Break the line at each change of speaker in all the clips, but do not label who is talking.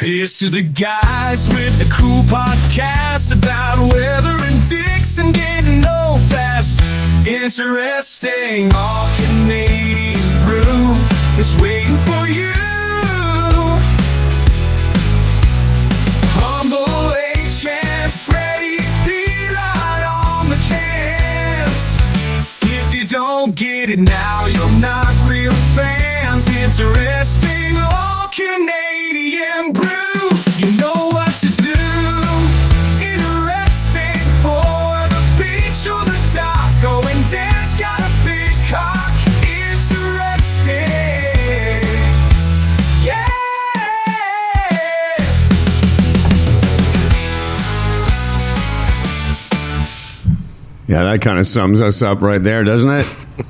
Here's to the guys with the cool podcast about weather and dicks and getting old fast. Interesting, all Canadian brew is waiting for you. Humble H and Freddie P-Rod on the cans. If you don't get it now, you're not real fans. Interesting, all Canadian brew. You know what to do. Interesting for the beach or the dock. Going Dan's got a big cock. Interesting. Yeah.
Yeah, that kind of sums us up right there, doesn't it?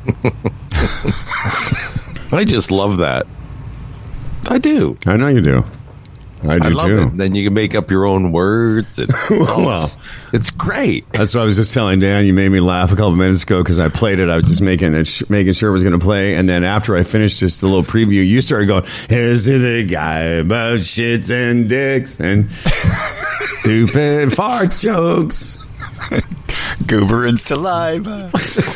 I just love that. I do.
I know you do. I
love
too.
it. Then you can make up your own words. It's great.
That's what I was just telling Dan. You made me laugh a couple minutes ago because I played it. I was just making sure it was going to play. And then after I finished just the little preview, you started going, here's to the guy about shits and dicks and stupid fart jokes.
Goober and saliva.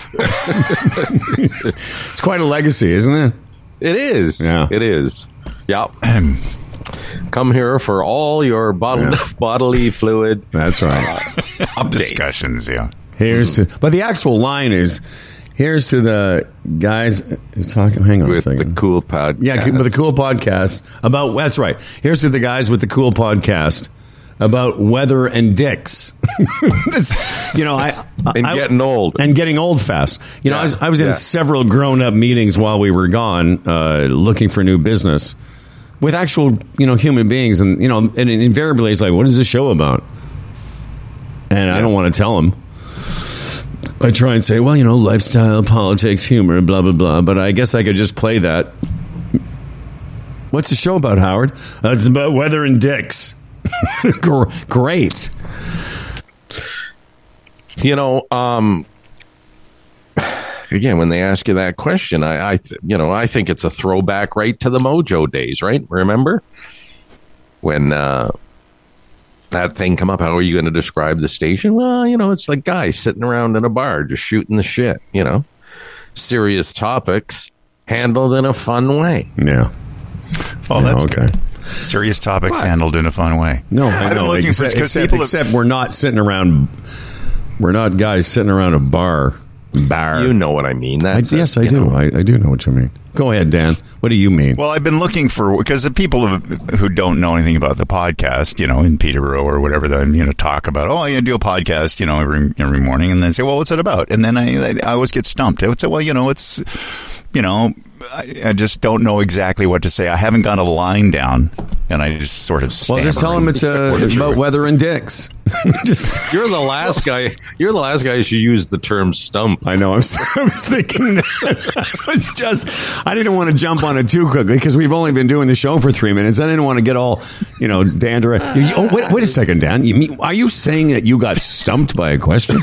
It's quite a legacy, isn't it?
It is.
Yeah.
It is. Yep. Come here for all your bodily fluid.
That's right.
Updates.
Discussions, yeah.
But the actual line is, here's to the guys talking. Hang on
With
a second.
the cool podcast.
Yeah, with the cool podcast about. That's right. Here's to the guys with the cool podcast about weather and dicks.
Getting old.
And getting old fast. I was in
Yeah.
several grown-up meetings while we were gone, looking for new business with actual, human beings, and and invariably it's like, what is this show about? And I don't want to tell them. I try and say, well, lifestyle, politics, humor, blah blah blah. But I guess I could just play that. What's the show about, Howard? It's about weather and dicks. Great.
Again, when they ask you that question, I think it's a throwback right to the Mojo days, right? Remember when that thing come up? How are you going to describe the station? Well, it's like guys sitting around in a bar just shooting the shit. Serious topics handled in a fun way.
Yeah.
Well, that's
okay.
good. Serious topics handled in a fun way.
No, I know. Except we're not sitting around. We're not guys sitting around a bar.
You know what I mean?
Yes, I do. I do know what you mean. Go ahead, Dan. What do you mean?
Well, I've been looking for, because the people who don't know anything about the podcast, in Peterborough or whatever, then talk about, I do a podcast, every morning, and then say, well, what's it about? And then I always get stumped. I would say, well, it's. I just don't know exactly what to say. I haven't got a line down, and I just sort of stammer.
Well, just tell them it's about weather and dicks.
You're the last guy. You're the last guy who should use the term stump.
I know. I was thinking that. I didn't want to jump on it too quickly because we've only been doing the show for 3 minutes. I didn't want to get all, Dan direct. Wait a second, Dan. Are you saying that you got stumped by a question?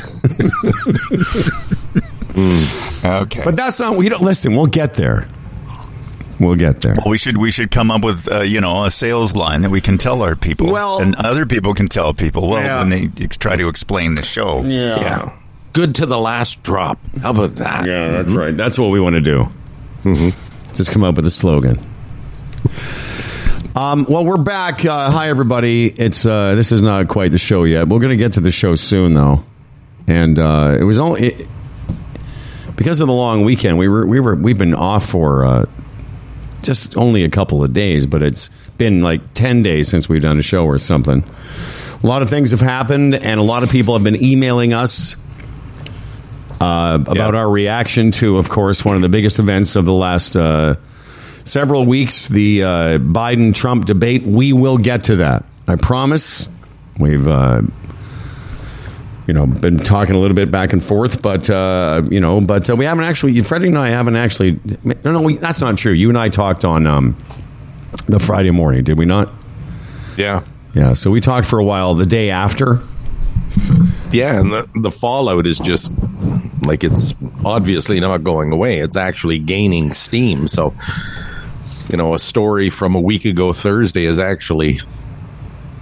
Okay,
but that's not. We don't listen. We'll get there. Well,
we should come up with a sales line that we can tell our people, and other people can tell people. When they try to explain the show.
Yeah. Good to the last drop. How about that?
Yeah, that's right. That's what we want to do. Mm-hmm. Just come up with a slogan. Well, we're back. Hi, everybody. It's this is not quite the show yet. We're going to get to the show soon, though, and it was only. Because of the long weekend, we've been off for just only a couple of days, but it's been like 10 days since we've done a show or something. A lot of things have happened, and a lot of people have been emailing us about our reaction to, of course, one of the biggest events of the last several weeks, the Biden-Trump debate. We will get to that. I promise. We've been talking a little bit back and forth, but we haven't actually. Freddie and I haven't actually. No, that's not true. You and I talked on the Friday morning, did we not?
Yeah.
Yeah. So we talked for a while the day after.
Yeah, and the fallout is just like it's obviously not going away. It's actually gaining steam. So, a story from a week ago Thursday is actually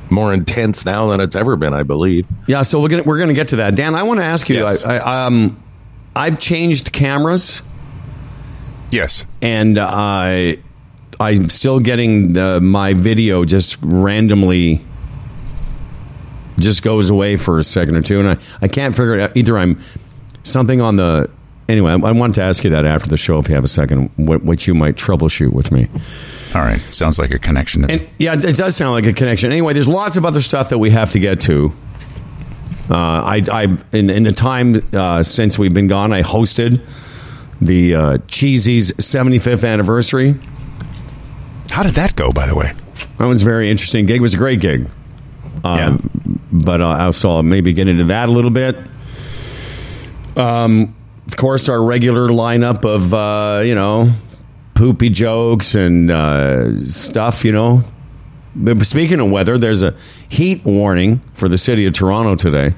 more intense now than it's ever been, I believe.
Yeah, so we're gonna get to that. Dan, I want to ask you.
Yes.
I've changed cameras,
Yes.
and I'm still getting my video just randomly just goes away for a second or two, and I can't figure it out. Either I'm something on the... Anyway, I wanted to ask you that after the show, if you have a second, what you might troubleshoot with me.
All right. Sounds like a connection.
And yeah, it does sound like a connection. Anyway, there's lots of other stuff that we have to get to. In the time since we've been gone, I hosted the Cheesy's 75th anniversary.
How did that go, by the way?
That was a very interesting gig. It was a great gig.
Yeah.
But I'll maybe get into that a little bit. Of course, our regular lineup of, poopy jokes and stuff, But speaking of weather, there's a heat warning for the city of Toronto today.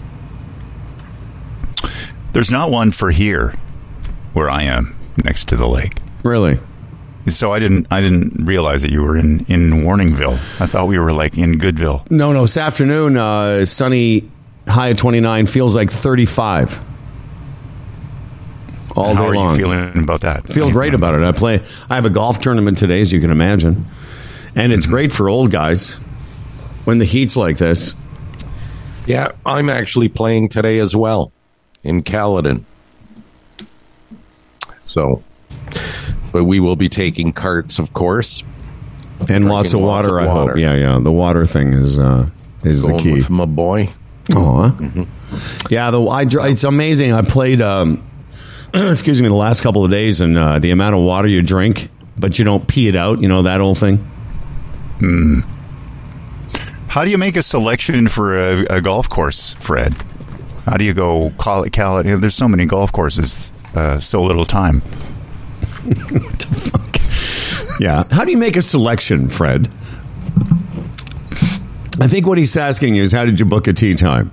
There's not one for here, where I am, next to the lake.
Really?
So I didn't realize that you were in Warningville. I thought we were like in Goodville.
No. This afternoon, sunny, high of 29, feels like 35. All
How
day
are
long.
you feeling about that?
Feel great about it. I have a golf tournament today, as you can imagine, and it's great for old guys when the heat's like this.
Yeah, I'm actually playing today as well in Caledon. So, but we will be taking carts, of course,
And lots of water, I hope. Yeah. The water thing is the
going
key.
with my boy.
Oh, yeah. It's amazing. I played. Excuse me. The last couple of days, and the amount of water you drink, but you don't pee it out. That old thing.
How do you make a selection for a golf course, Fred? How do you go call it? There's so many golf courses, so little time.
What the fuck? Yeah. How do you make a selection, Fred? I think what he's asking you is, how did you book a tee time?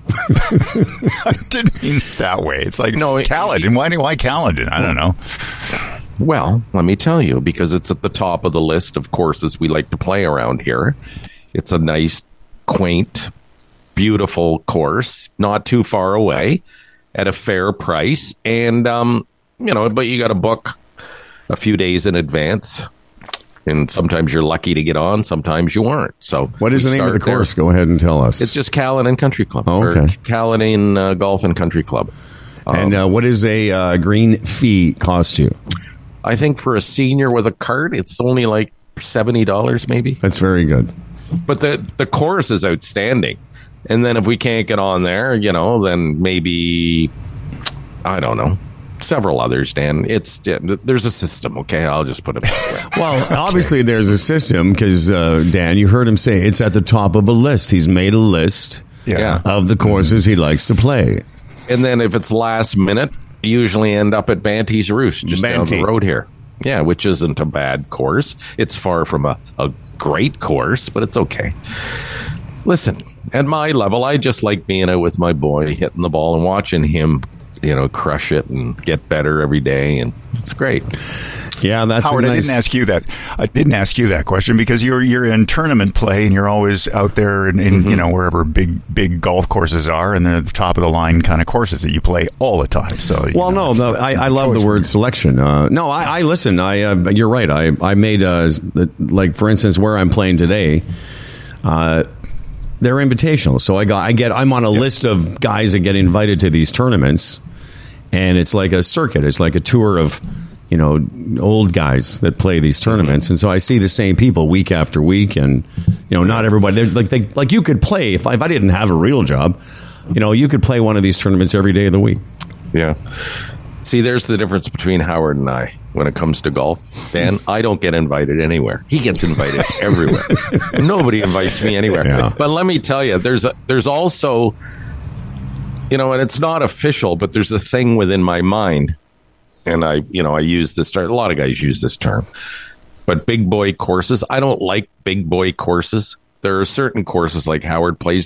I didn't mean it that way. It's like,
No,
Caledon. Why Caledon? I don't know.
Well, let me tell you, because it's at the top of the list of courses we like to play around here. It's a nice, quaint, beautiful course, not too far away, at a fair price, and but you got to book a few days in advance. And sometimes you're lucky to get on, sometimes you aren't. So,
What is the name of the course? Go ahead and tell us.
It's just Caledon Country Club.
Oh, okay.
Or Caledon Golf and Country Club.
And what does a green fee cost you?
I think for a senior with a cart, it's only like $70 maybe.
That's very good.
But the course is outstanding. And then if we can't get on there, then maybe, I don't know, several others, Dan. There's a system, okay? I'll just put it that way.
Well, obviously there's a system because, Dan, you heard him say it's at the top of a list. He's made a list
Yeah.
of the courses he likes to play.
And then if it's last minute, you usually end up at Banty's Roost, just down
Banty.
the road here. Yeah, which isn't a bad course. It's far from a great course, but it's okay. Listen, at my level, I just like being out with my boy, hitting the ball and watching him, crush it and get better every day, and it's great.
Yeah, that's
Howard,
a
I
nice...
didn't ask you that. I didn't ask you that question because you're in tournament play and you're always out there in wherever big golf courses are, and they're the top of the line kind of courses that you play all the time. So
Well, no, I love the word selection. No, I listen. You're right. I made like, for instance, where I'm playing today. They're invitational, so I'm on a list of guys that get invited to these tournaments, and it's like a circuit. It's like a tour of old guys that play these tournaments, and so I see the same people week after week, and not everybody. Like you could play if I didn't have a real job, you could play one of these tournaments every day of the week.
Yeah. See, there's the difference between Howard and I when it comes to golf. Dan, I don't get invited anywhere. He gets invited everywhere. Nobody invites me anywhere.
Yeah.
But let me tell you, there's also, and it's not official, but there's a thing within my mind. And I use this term. A lot of guys use this term. But big boy courses, I don't like big boy courses. There are certain courses like Howard plays.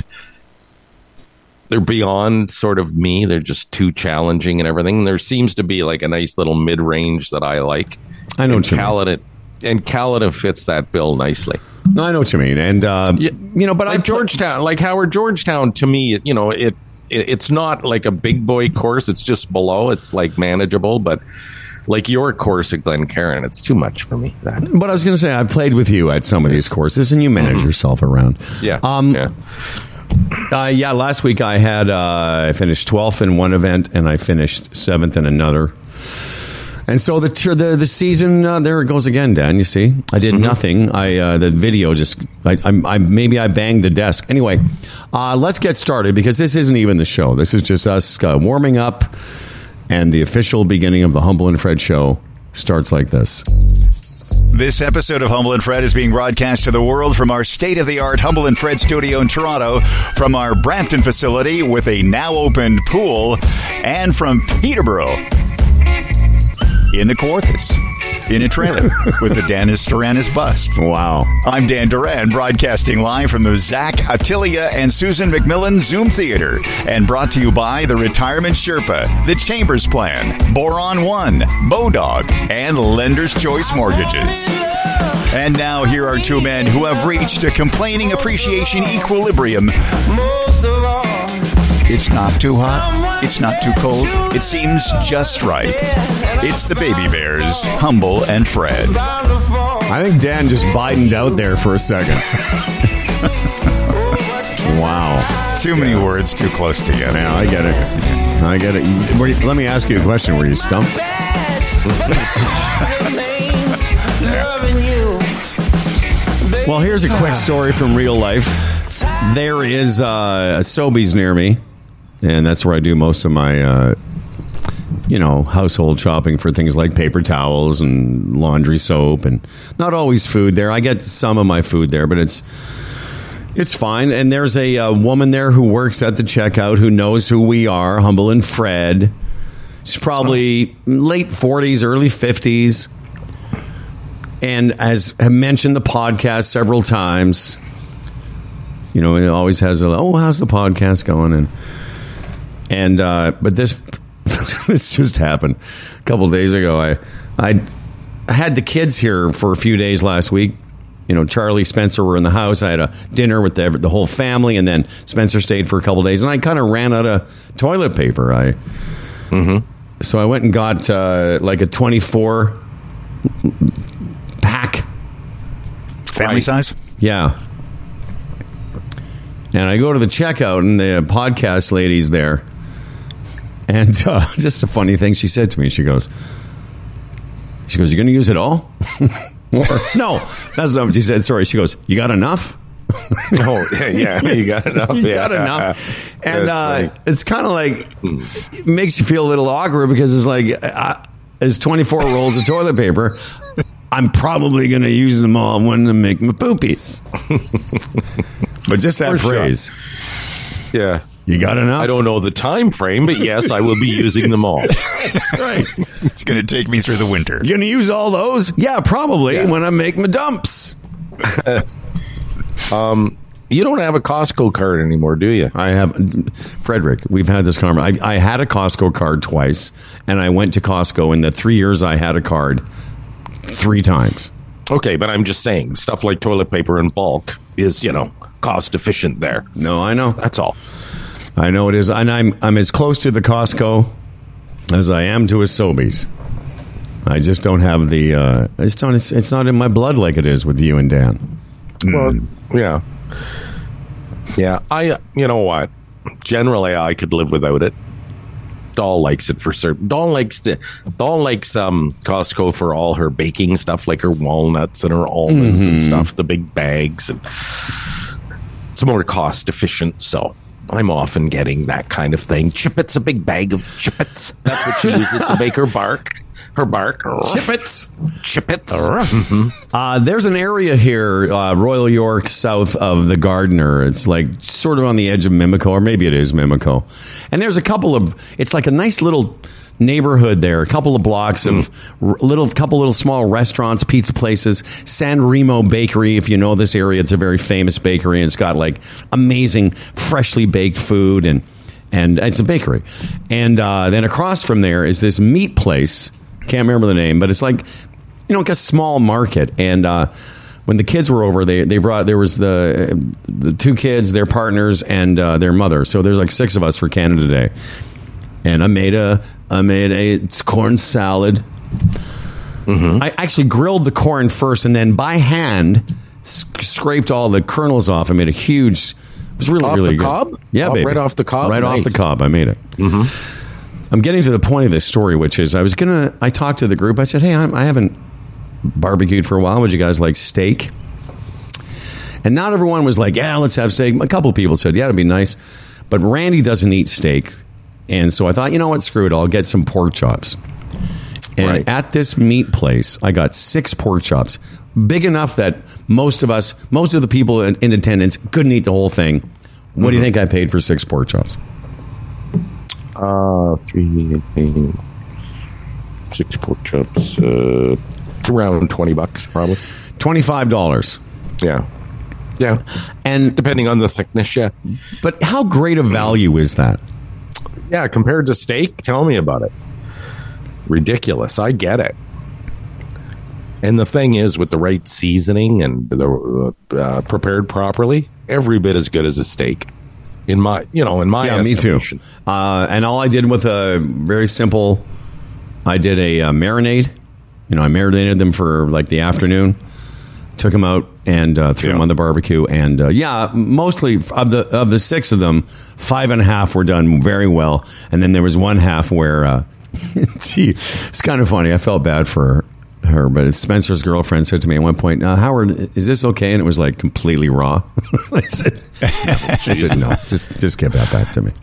They're beyond sort of me. They're just too challenging and everything. There seems to be like a nice little mid-range that I like.
I know
and
what you mean.
Caledon fits that bill nicely.
No, I know what you mean, and but
like Georgetown, like Howard Georgetown, to me, it's not like a big boy course. It's just below. It's like manageable, but like your course at Glencairn, it's too much for me.
But I was going to say, I've played with you at some of these courses, and you manage yourself around.
Yeah.
Last week I finished 12th in one event, and I finished 7th in another. And so the season, there it goes again, Dan. You see, I did nothing. The video just, maybe I banged the desk. Anyway, let's get started, because this isn't even the show. This is just us warming up, and the official beginning of the Humble and Fred show starts like this.
This episode of Humble and Fred is being broadcast to the world from our state-of-the-art Humble and Fred studio in Toronto, from our Brampton facility with a now-opened pool, and from Peterborough in the Kawarthas, in a trailer with the Danis Duranis bust.
Wow.
I'm Dan Duran, broadcasting live from the Zach Attilia and Susan McMillan Zoom Theater, and brought to you by the Retirement Sherpa, the Chambers Plan, Boron One, Bodog, and Lender's Choice Mortgages. And now here are two men who have reached a complaining appreciation equilibrium. It's not too hot. It's not too cold. It seems just right. It's the Baby Bears, Humble and Fred.
I think Dan just Bidened out there for a second. Wow.
Too many words, too close together.
Yeah, I get it. Let me ask you a question. Were you stumped? Well, here's a quick story from real life. There is a Sobeys near me, and that's where I do most of my household shopping for things like paper towels and laundry soap, and not always food there. I get some of my food there, but it's fine. And there's a woman there who works at the checkout who knows who we are, Humble and Fred. She's probably late 40s, early 50s, and has mentioned the podcast several times. It always has how's the podcast going? But this just happened a couple of days ago. I had the kids here for a few days last week. Charlie, Spencer were in the house. I had a dinner with the whole family, and then Spencer stayed for a couple of days, and I kind of ran out of toilet paper. So I went and got like a 24 pack.
Family size?
Yeah. And I go to the checkout, and the podcast lady's there. And just a funny thing she said to me. She goes, you're going to use it all? No, that's not what she said. Sorry. She goes, you got enough?
Oh, yeah, you got enough.
You got enough. And it's kind of like, it makes you feel a little awkward, because it's like, there's 24 rolls of toilet paper. I'm probably going to use them all when I make my poopies. But just that phrase.
Sure. Yeah.
You got enough?
I don't know the time frame, but yes, I will be using them all.
Right.
It's going to take me through the winter.
You're going to use all those? Yeah, probably, when I make my dumps.
You don't have a Costco card anymore, do you?
I have. Frederick, we've had this conversation. I had a Costco card twice, and I went to Costco in the 3 years I had a card 3 times.
Okay, but I'm just saying, stuff like toilet paper in bulk is, cost efficient there.
No, I know.
That's all.
I know it is, and I'm as close to the Costco as I am to a Sobeys. I just don't have the. It's not in my blood like it is with you and Dan.
Well, yeah. You know what? Generally, I could live without it. Doll likes it for certain. Doll likes Costco for all her baking stuff, like her walnuts and her almonds and stuff. The big bags, and it's more cost efficient. So I'm often getting that kind of thing. Chippets, a big bag of Chippets. That's what she uses to bake her bark.
Chippets.
Mm-hmm.
There's an area here, Royal York, south of the Gardiner. It's like sort of on the edge of Mimico, or maybe it is Mimico. And there's it's like a nice little neighborhood there. A couple of blocks of couple little small restaurants, pizza places. San Remo Bakery, if you know this area, it's a very famous bakery, and it's got like amazing freshly baked food, and it's a bakery. And then across from there is this meat place. Can't remember the name, but it's like, like a small market. And when the kids were over, there was the two kids, their partners, and their mother. So there's like 6 of us for Canada Day. And I made a corn salad. Mm-hmm. I actually grilled the corn first, and then by hand scraped all the kernels off. I made a huge. It was really, really good.
Off the cob?
Yeah, baby.
Right off the cob?
Right
Nice.
off the cob. I made it. Mm-hmm. I'm getting to the point of this story, which is I talked to the group. I said, hey, I haven't barbecued for a while. Would you guys like steak? And not everyone was like, yeah, let's have steak. A couple of people said, yeah, it'd be nice. But Randy doesn't eat steak. And so I thought, you know what, screw it. I'll get some pork chops. And at this meat place, I got 6 pork chops. Big enough that most of the people in attendance couldn't eat the whole thing. What do you think I paid for 6 pork chops?
3, 6 pork chops, around $20 probably.
$25.
Yeah. And depending on the thickness, yeah.
But how great a value is that?
Yeah, compared to steak, tell me about it. Ridiculous. I get it. And the thing is, with the right seasoning and the prepared properly, every bit as good as a steak. In my estimation.
Me too. And all I did with a very simple, I did a marinade. I marinated them for like the afternoon, took them out and threw them on the barbecue. And mostly of the 6 of them, 5.5 were done very well. And then there was one half where, it's kind of funny. I felt bad for her, but Spencer's girlfriend said to me at one point, Howard, is this okay? And it was like completely raw. I said no, just get that back to me.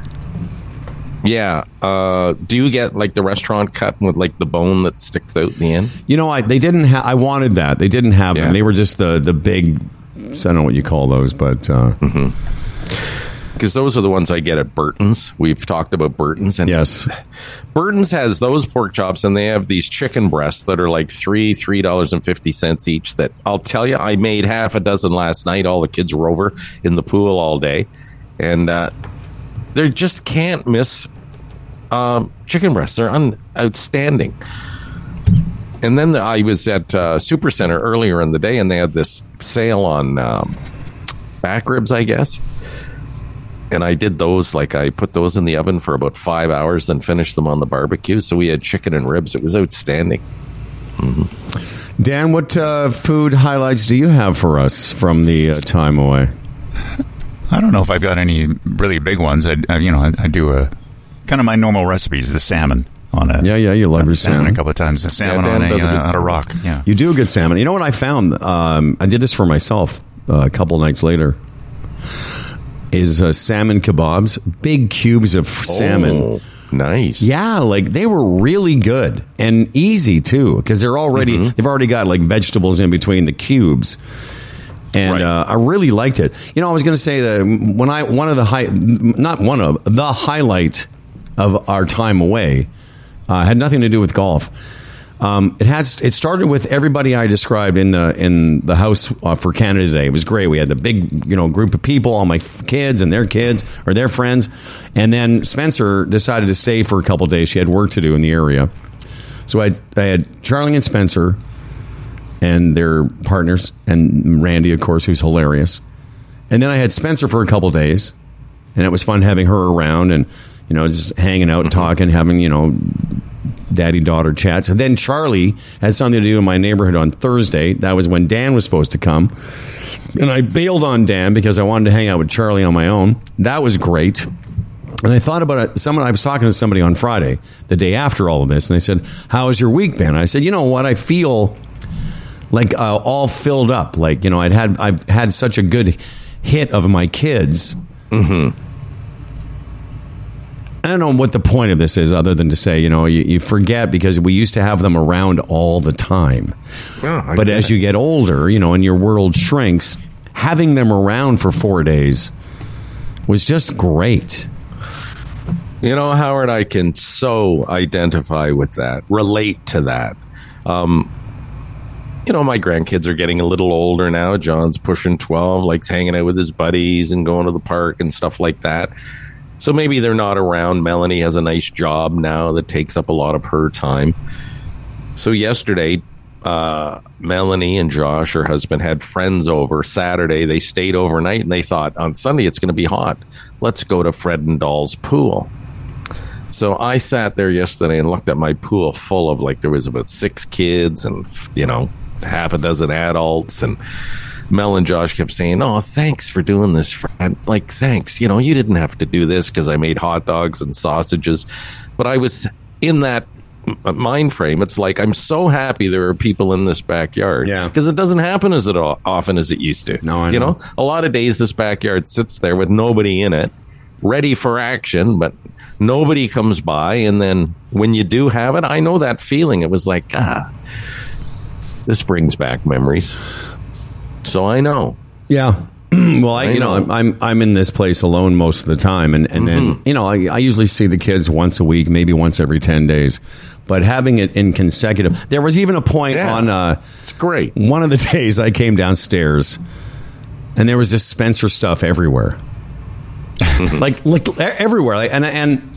Do you get like the restaurant cut with like the bone that sticks out in the end?
They didn't have. I wanted that. They didn't have them. They were just the big. I don't know what you call those, but
because those are the ones I get at Burton's. We've talked about Burton's, and
yes,
Burton's has those pork chops, and they have these chicken breasts that are like $3.50 each. That I'll tell you, I made half a dozen last night. All the kids were over in the pool all day, and they just can't miss chicken breasts. They're outstanding. And then I was at Supercenter earlier in the day, and they had this sale on back ribs, I guess. And I did those, I put those in the oven for about 5 hours, then finished them on the barbecue. So we had chicken and ribs. It was outstanding. Mm-hmm.
Dan, what food highlights do you have for us from the time away?
I don't know if I've got any really big ones. I do a kind of my normal recipes, the salmon on a
you love your salmon
a couple of times. The salmon on a rock. Yeah,
you do a good salmon. You know what I found? I did this for myself a couple nights later. Is salmon kebabs, big cubes of salmon.
Nice.
Yeah, they were really good and easy too, because they've already got vegetables in between the cubes. And I really liked it. I was going to say that the highlight of our time away had nothing to do with golf. It started with everybody I described in the house for Canada Day. It was great. We had the big group of people, all my kids and their kids or their friends, and then Spencer decided to stay for a couple of days. She had work to do in the area, so I had Charlie and Spencer and their partners, and Randy, of course, who's hilarious. And then I had Spencer for a couple of days, and it was fun having her around and just hanging out and talking, having daddy-daughter chats. And then Charlie had something to do in my neighborhood on Thursday. That was when Dan was supposed to come. And I bailed on Dan because I wanted to hang out with Charlie on my own. That was great. And I thought about it. I was talking to somebody on Friday, the day after all of this, and they said, how has your week been? I said, you know what? I feel all filled up. I've had such a good hit of my kids. Mm-hmm. I don't know what the point of this is other than to say, you forget because we used to have them around all the time. Oh, but as you get older, and your world shrinks, having them around for 4 days was just great.
Howard, I can so identify with that, relate to that. My grandkids are getting a little older now. John's pushing 12, likes hanging out with his buddies and going to the park and stuff like that. So maybe they're not around. Melanie has a nice job now that takes up a lot of her time. So yesterday, Melanie and Josh, her husband, had friends over Saturday. They stayed overnight, and they thought on Sunday it's going to be hot. Let's go to Fred and Doll's pool. So I sat there yesterday and looked at my pool full of, like, there was about 6 kids and, you know, half a dozen adults. And Mel and Josh kept saying, "Oh, thanks for doing this, Fred. Like, thanks. You know, you didn't have to do this," because I made hot dogs and sausages. But I was in that mind frame. It's like, I'm so happy there are people in this backyard.
Yeah.
Because it doesn't happen as often as it used to.
No, I know.
You know, a lot of days this backyard sits there with nobody in it, ready for action, but nobody comes by. And then when you do have it, I know that feeling. It was like, this brings back memories. So I know.
Yeah. Well,
I
you know, I'm in this place alone most of the time, and then, you know, I usually see the kids once a week, maybe once every 10 days. But having it in consecutive, there was even a point on
it's great.
one of the days I came downstairs, and there was this Spencer stuff everywhere, like everywhere, like, and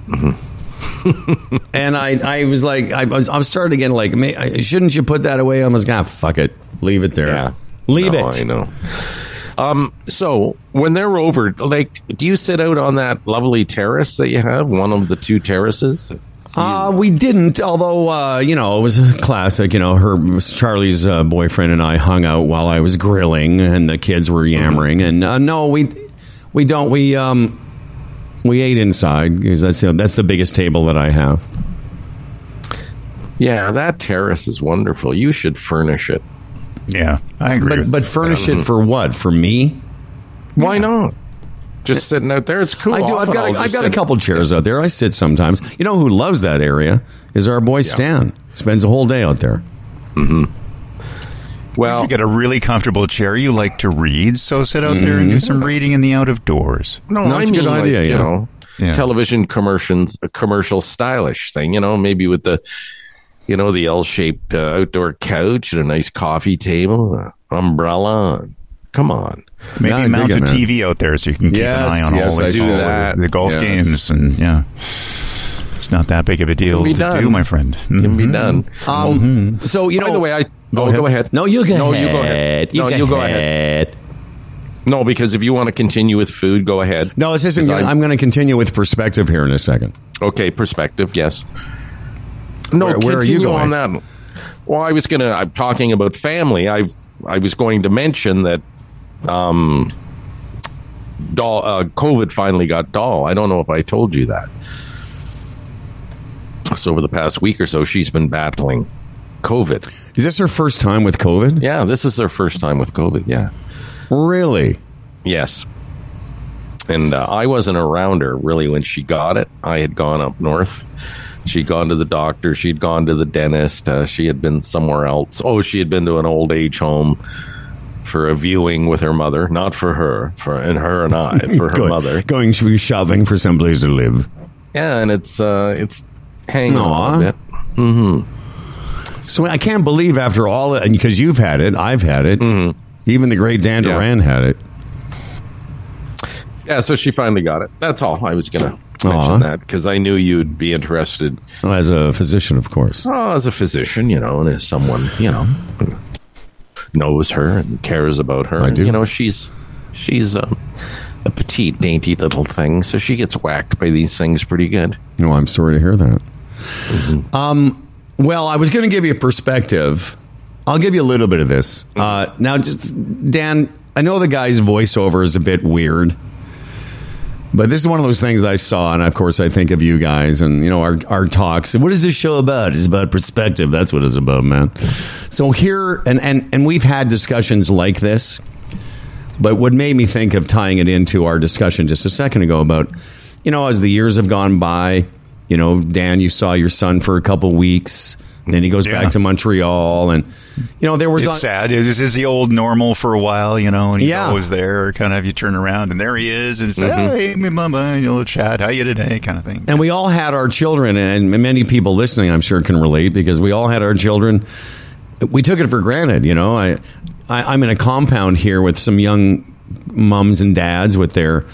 and I was like, I was starting again, like, shouldn't you put that away? I was like, fuck it, leave it there, leave it.
I know. So when they're over, like, do you sit out on that lovely terrace that you have, one of the 2 terraces?
We didn't, although, you know, it was a classic. You know, Charlie's boyfriend and I hung out while I was grilling, and the kids were yammering. And no, we don't. We ate inside, because that's the biggest table that I have.
Yeah, that terrace is wonderful. You should furnish it.
Yeah, I agree.
But furnish it for what? For me?
Why not? Just sitting out there, it's cool.
I do. I've got a couple chairs out there. I sit sometimes. You know who loves that area is our boy Stan. Spends a whole day out there.
Mm-hmm. Well,
you get a really comfortable chair. You like to read, so sit out there and do some reading in the out of doors.
No,
it's a good idea.
Like, you know, television commercials, a commercial stylish thing. You know, maybe with the, you know, the L-shaped outdoor couch and a nice coffee table, umbrella. Come on.
Maybe mount a TV out there so you can keep an eye on all the golf games. And it's not that big of a deal to do, my friend.
Can be done.
So, you know,
by the way, go ahead.
No, you go
no,
ahead.
You go ahead. No, you go ahead. No, because if you want to continue with food, go ahead.
No, it's just, I'm going to continue with perspective here in a second.
Okay, perspective, yes. No,
where are you going?
On that. Well, I'm talking about family. I was going to mention that COVID finally got Doll. I don't know if I told you that. So over the past week or so, she's been battling COVID.
Is this her first time with COVID?
Yeah, this is her first time with COVID, yeah.
Really?
Yes. And I wasn't around her, really, when she got it. I had gone up north. She'd gone to the doctor. She'd gone to the dentist. She had been somewhere else. Oh, she had been to an old age home for a viewing with her mother. Not for her, for her and I, for her mother.
Going shopping for someplace to live.
Yeah, and it's hanging on a bit. Mm-hmm.
So I can't believe after all, and because you've had it, I've had it. Mm-hmm. Even the great Dan Duran had it.
Yeah, so she finally got it. That's all I was going to mention that, because I knew you'd be interested.
Well, as a physician, of course.
Oh, as a physician, you know, and as someone, you know, who knows her and cares about her.
I do.
You know, she's a petite, dainty little thing, so she gets whacked by these things pretty good.
No, I'm sorry to hear that. Mm-hmm. Well, I was going to give you a perspective. I'll give you a little bit of this. Now, just, Dan, I know the guy's voiceover is a bit weird, but this is one of those things I saw, and of course I think of you guys and, you know, our talks. What is this show about? It's about perspective. That's what it's about, man. So here, and we've had discussions like this, but what made me think of tying it into our discussion just a second ago about, you know, as the years have gone by, you know, Dan, you saw your son for a couple weeks. Then he goes back to Montreal, and you know there was.
It's sad. It is the old normal for a while, you know, and he's always there. Kind of, you turn around and there he is, and it's like, hey, mama, and you'll chat, how you today, kind of thing.
And we all had our children, and many people listening, I'm sure, can relate because we all had our children. We took it for granted, you know. I'm in a compound here with some young mums and dads with their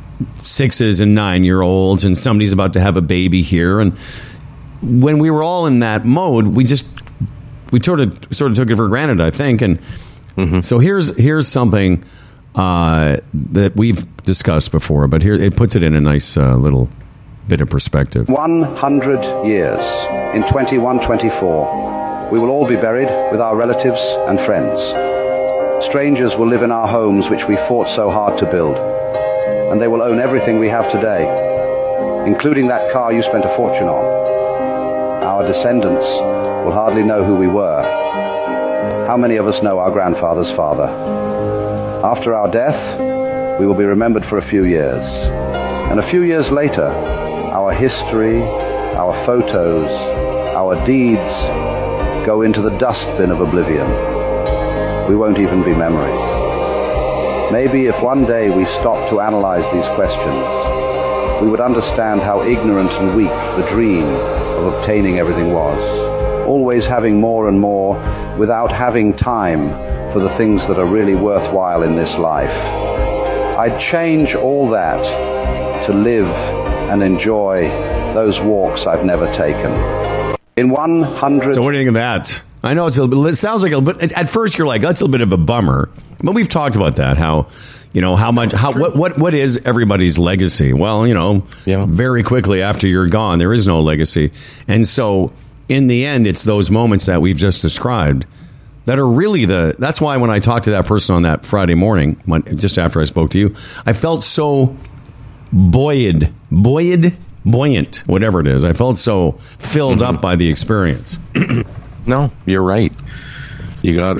6 and 9-year-olds, and somebody's about to have a baby here, and when we were all in that mode, we just sort of took it for granted, I think. And so here's something that we've discussed before, but here it puts it in a nice little bit of perspective.
100 years in 2124, we will all be buried with our relatives and friends. Strangers will live in our homes which we fought so hard to build, and they will own everything we have today, including that car you spent a fortune on. Our descendants will hardly know who we were. How many of us know our grandfather's father? After our death, we will be remembered for a few years. And a few years later, our history, our photos, our deeds go into the dustbin of oblivion. We won't even be memories. Maybe if one day we stopped to analyze these questions, we would understand how ignorant and weak the dream of obtaining everything was. Always having more and more without having time for the things that are really worthwhile in this life. I'd change all that to live and enjoy those walks I've never taken. In 100...
So what do you think of that? I know it sounds like but at first you're like, that's a bit of a bummer. But we've talked about that, how what is everybody's legacy? Well, very quickly after you're gone, there is no legacy. And so in the end, it's those moments that we've just described that are really that's why when I talked to that person on that Friday morning, just after I spoke to you, I felt so buoyant, whatever it is. I felt so filled up by the experience.
No, you're right. You got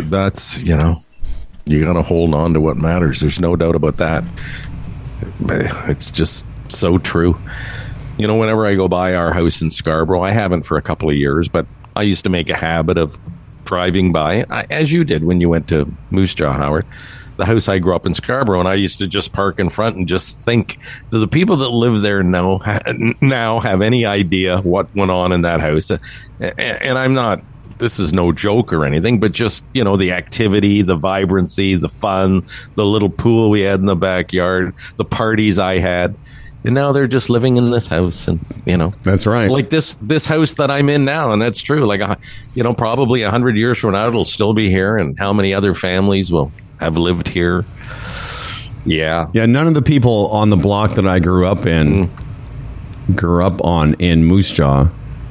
to hold on to what matters. There's no doubt about that. It's just so true. Whenever I go by our house in Scarborough, I haven't for a couple of years, but I used to make a habit of driving by, as you did when you went to Moose Jaw, Howard, the house I grew up in Scarborough, and I used to just park in front and just think, do the people that live there now have any idea what went on in that house? And I'm not, this is no joke or anything, but just, the activity, the vibrancy, the fun, the little pool we had in the backyard, the parties I had. And now they're just living in this house, and
that's right.
Like this house that I'm in now, and that's true. Like probably 100 years from now, it'll still be here. And how many other families will have lived here? Yeah.
None of the people on the block that I grew up on in Moose Jaw,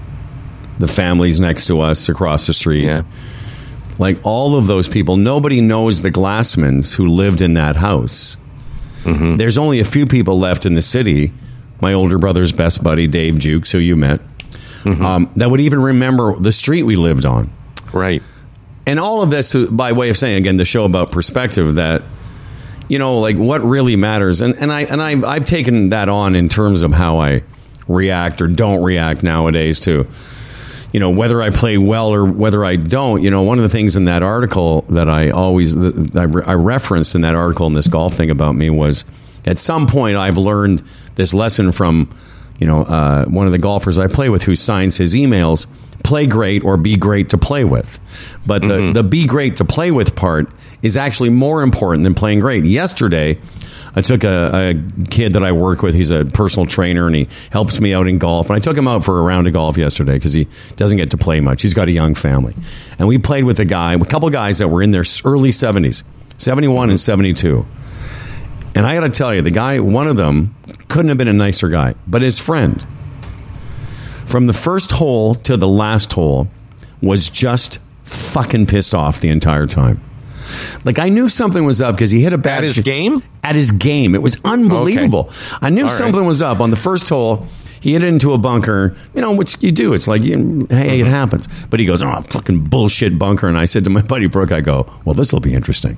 the families next to us across the street, like all of those people, nobody knows the Glassmans who lived in that house. Mm-hmm. There's only a few people left in the city. My older brother's best buddy, Dave Jukes, who you met, that would even remember the street we lived on.
Right.
And all of this, by way of saying, again, the show about perspective, that, like what really matters. And I've taken that on in terms of how I react or don't react nowadays to, whether I play well or whether I don't. One of the things in that article that I referenced in that article in this golf thing about me was, at some point I've learned this lesson from, one of the golfers I play with who signs his emails, play great or be great to play with. But the be great to play with part is actually more important than playing great. Yesterday, I took a kid that I work with. He's a personal trainer, and he helps me out in golf. And I took him out for a round of golf yesterday because he doesn't get to play much. He's got a young family. And we played with a couple of guys that were in their early 70s, 71 and 72. And I got to tell you, the guy, one of them, couldn't have been a nicer guy. But his friend, from the first hole to the last hole, was just fucking pissed off the entire time. Like, I knew something was up because he hit a bad...
At his game?
At his game. It was unbelievable. Okay. I knew something was up. On the first hole, he hit it into a bunker, which you do. It's like, hey, it happens. But he goes, fucking bullshit bunker. And I said to my buddy Brooke, I go, well, this will be interesting.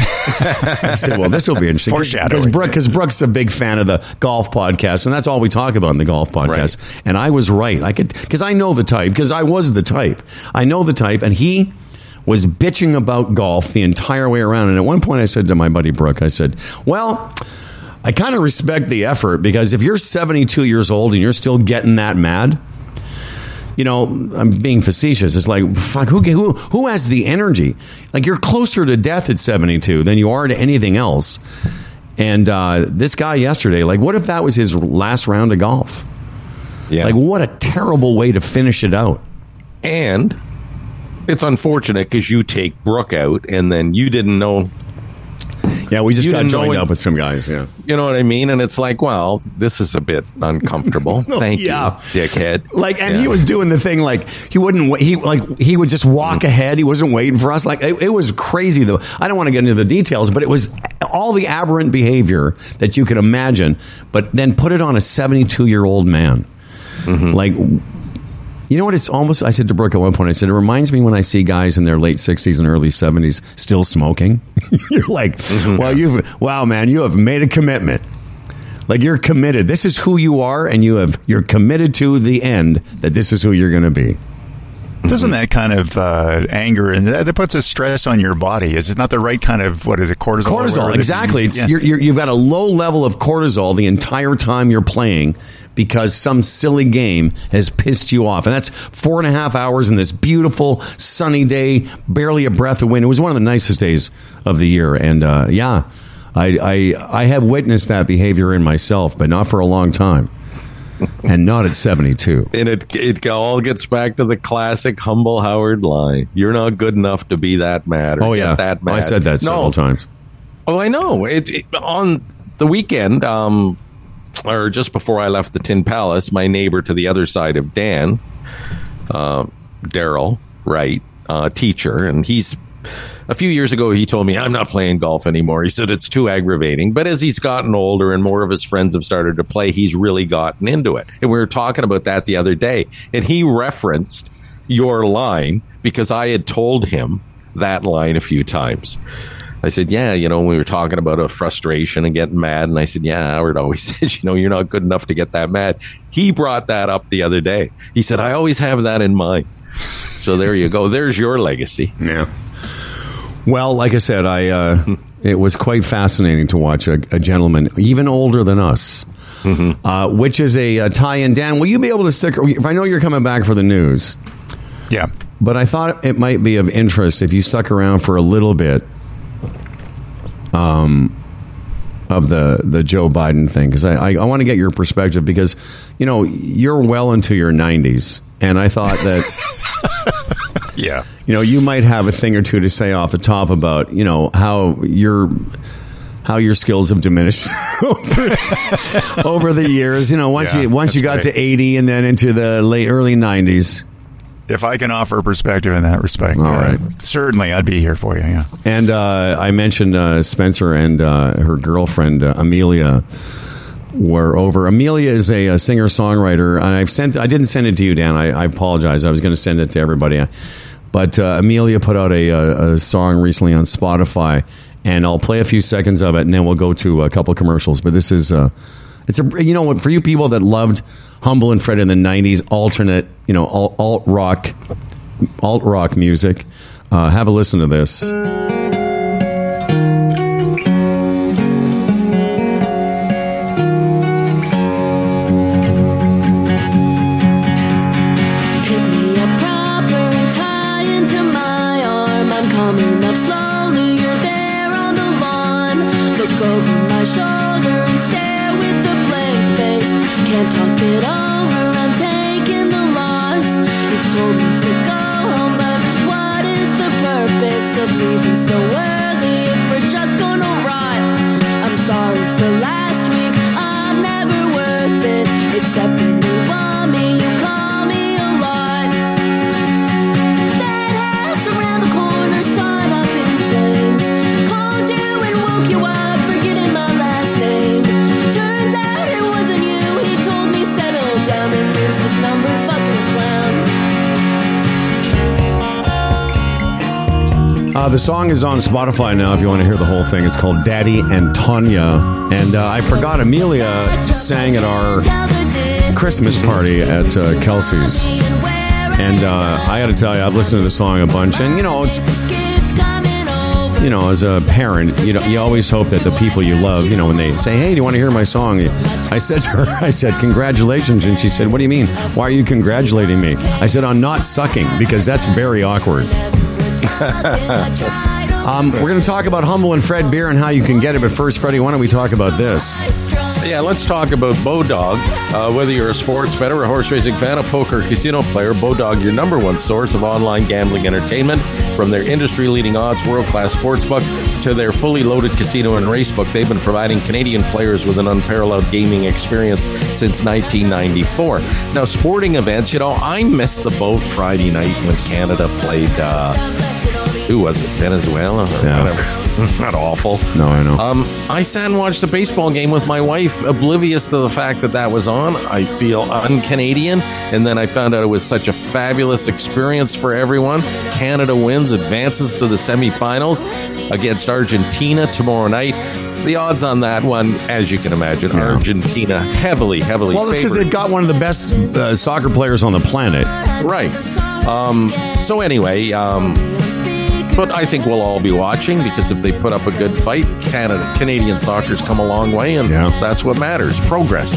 I said, well, this will be interesting.
Foreshadowing.
Because Brooke's a big fan of the golf podcast, and that's all we talk about in the golf podcast. Right. And I was right. Because I know the type, because I was the type. I know the type, and he was bitching about golf the entire way around. And at one point I said to my buddy Brooke, I said, well, I kind of respect the effort, because if you're 72 years old and you're still getting that mad, I'm being facetious. It's like, fuck, who has the energy? Like, you're closer to death at 72 than you are to anything else. And this guy yesterday, like, what if that was his last round of golf?
Yeah.
Like, what a terrible way to finish it out.
And It's unfortunate because you take Brooke out, and then you didn't know.
Yeah, we just
You
got
didn't know
joined
when-
up with some guys. Yeah.
You know what I mean? And it's like, well, this is a bit uncomfortable. Thank
Yeah.
you, dickhead.
Like, and
Yeah.
he was doing the thing like he wouldn't. He would just walk ahead. He wasn't waiting for us. Like it was crazy though. I don't want to get into the details, but it was all the aberrant behavior that you could imagine. But then put it on a 72-year-old man. Like, you know what? It's almost. I said to Brooke at one point. I said it reminds me when I see guys in their late 60s and early 70s still smoking. You're like, wow, man, you have made a commitment. Like you're committed. This is who you are, and you're committed to the end that this is who you're going to be.
Doesn't that kind of anger and that puts a stress on your body? Is it not the right kind of, what is it, cortisol?
Cortisol, exactly. It's
Yeah.
you've got a low level of cortisol the entire time you're playing because some silly game has pissed you off. And that's 4.5 hours in this beautiful sunny day, barely a breath of wind. It was one of the nicest days of the year. And I have witnessed that behavior in myself, but not for a long time. And not at 72.
And it all gets back to the classic humble Howard line. You're not good enough to be that mad. Or
Oh,
get
yeah.
that mad.
I said that several times.
Oh, I know. On the weekend, or just before I left the Tin Palace, my neighbor to the other side of Dan, Daryl Wright, teacher, and a few years ago, he told me, I'm not playing golf anymore. He said it's too aggravating. But as he's gotten older and more of his friends have started to play, he's really gotten into it. And we were talking about that the other day. And he referenced your line because I had told him that line a few times. I said, yeah, we were talking about a frustration and getting mad. And I said, yeah, Howard always says, you're not good enough to get that mad. He brought that up the other day. He said, I always have that in mind. So there you go. There's your legacy.
Yeah. Well, like I said, it was quite fascinating to watch a gentleman even older than us, which is a tie-in. Dan, will you be able to stick? If I know you're coming back for the news,
Yeah.
but I thought it might be of interest if you stuck around for a little bit of the Joe Biden thing, because I want to get your perspective because you're well into your 90s, and I thought that.
Yeah.
You might have a thing or two to say off the top about, how your skills have diminished over the years. Once
Yeah,
you got
that's
to 80 and then into the early 90s.
If I can offer a perspective in that respect,
All right.
certainly I'd be here for you. Yeah.
And I mentioned Spencer and her girlfriend, Amelia, were over. Amelia is a singer-songwriter, and I didn't send it to you, Dan. I apologize. I was going to send it to everybody. But Amelia put out a song recently on Spotify, and I'll play a few seconds of it, and then we'll go to a couple commercials. But this is for you people that loved Humble and Fred in the 90s, alternate, alt rock music. Have a listen to this.
Pick me up proper and tie into my arm. I'm coming up slowly, you're there on the lawn. Look over my shoulder and stare with a blank face. Can't talk it over, I'm taking the loss. You told me to go home, but what is the purpose of leaving so early if we're just gonna rot? I'm sorry for last week, I'm never worth it. Except when you want me, you call me a lot. That house around the corner saw it up in flames. Called you and woke you up, forgetting my last name. Turns out it wasn't you, he told me settle down and lose this number, fucking clown.
The song is on Spotify now if you want to hear the whole thing. It's called Daddy and Tanya. And I forgot Amelia sang at our Christmas party at Kelsey's. And I got to tell you, I've listened to the song a bunch. And, as a parent, you always hope that the people you love, when they say, hey, do you want to hear my song? I said to her, congratulations. And she said, what do you mean? Why are you congratulating me? I said, on not sucking, because that's very awkward. We're going to talk about Humble and Fred beer and how you can get it. But first, Freddie, why don't we talk about this?
Yeah, let's talk about Bodog. Whether you're a sports bettor, a horse racing fan, a poker casino player, Bodog, your number one source of online gambling entertainment. From their industry-leading odds, world-class sportsbook to their fully loaded casino and racebook, they've been providing Canadian players with an unparalleled gaming experience since 1994. Now, sporting events, I missed the boat Friday night when Canada played, who was it, Venezuela or whatever. Not awful.
No, I know.
I sat and watched the baseball game with my wife, oblivious to the fact that was on. I feel un-Canadian, and then I found out it was such a fabulous experience for everyone. Canada wins, advances to the semifinals against Argentina tomorrow night. The odds on that one, as you can imagine, Argentina heavily
well, it's because they've got one of the best soccer players on the planet.
Right. So anyway, but I think we'll all be watching, because if they put up a good fight, Canadian soccer's come a long way, and that's what matters. Progress.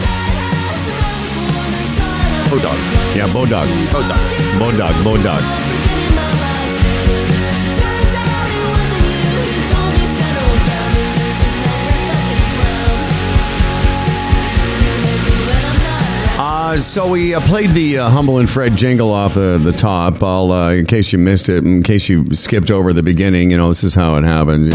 Bodog.
Yeah, Bodog. So we played the Humble and Fred jingle off the top. I'll, in case you missed it, in case you skipped over the beginning, this is how it happens,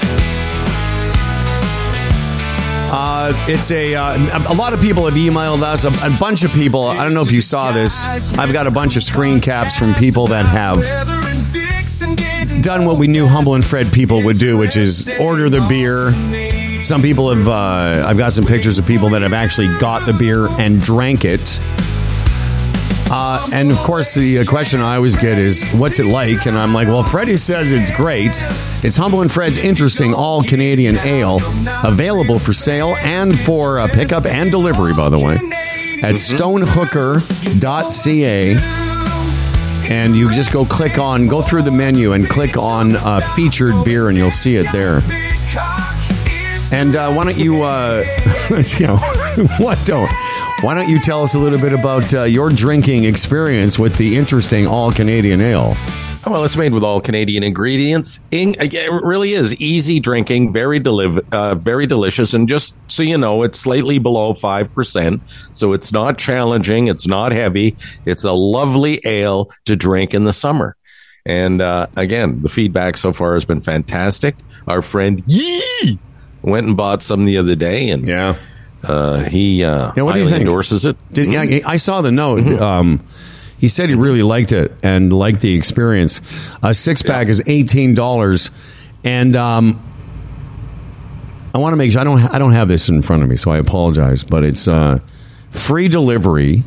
It's a lot of people have emailed us, a bunch of people. I don't know if you saw this. I've got a bunch of screen caps from people that have done what we knew Humble and Fred people would do, which is order the beer. Some people have, I've got some pictures of people that have actually got the beer and drank it. And of course, the question I always get is, what's it like? And I'm like, well, Freddie says it's great. It's Humble and Fred's interesting all-Canadian ale, available for sale and for pickup and delivery, by the way, at stonehooker.ca. And you just go through the menu and click on featured beer, and you'll see it there. And why don't you, why don't you tell us a little bit about your drinking experience with the interesting all-Canadian ale?
Well, it's made with all Canadian ingredients. It really is easy drinking, very delicious, and just so you know, it's slightly below 5%, so it's not challenging, it's not heavy, it's a lovely ale to drink in the summer. And again, the feedback so far has been fantastic. Our friend Yee went and bought some the other day, and he highly endorses it.
I saw the note. He said he really liked it and liked the experience. A six-pack is $18, and I want to make sure I don't have this in front of me, so I apologize. But it's free delivery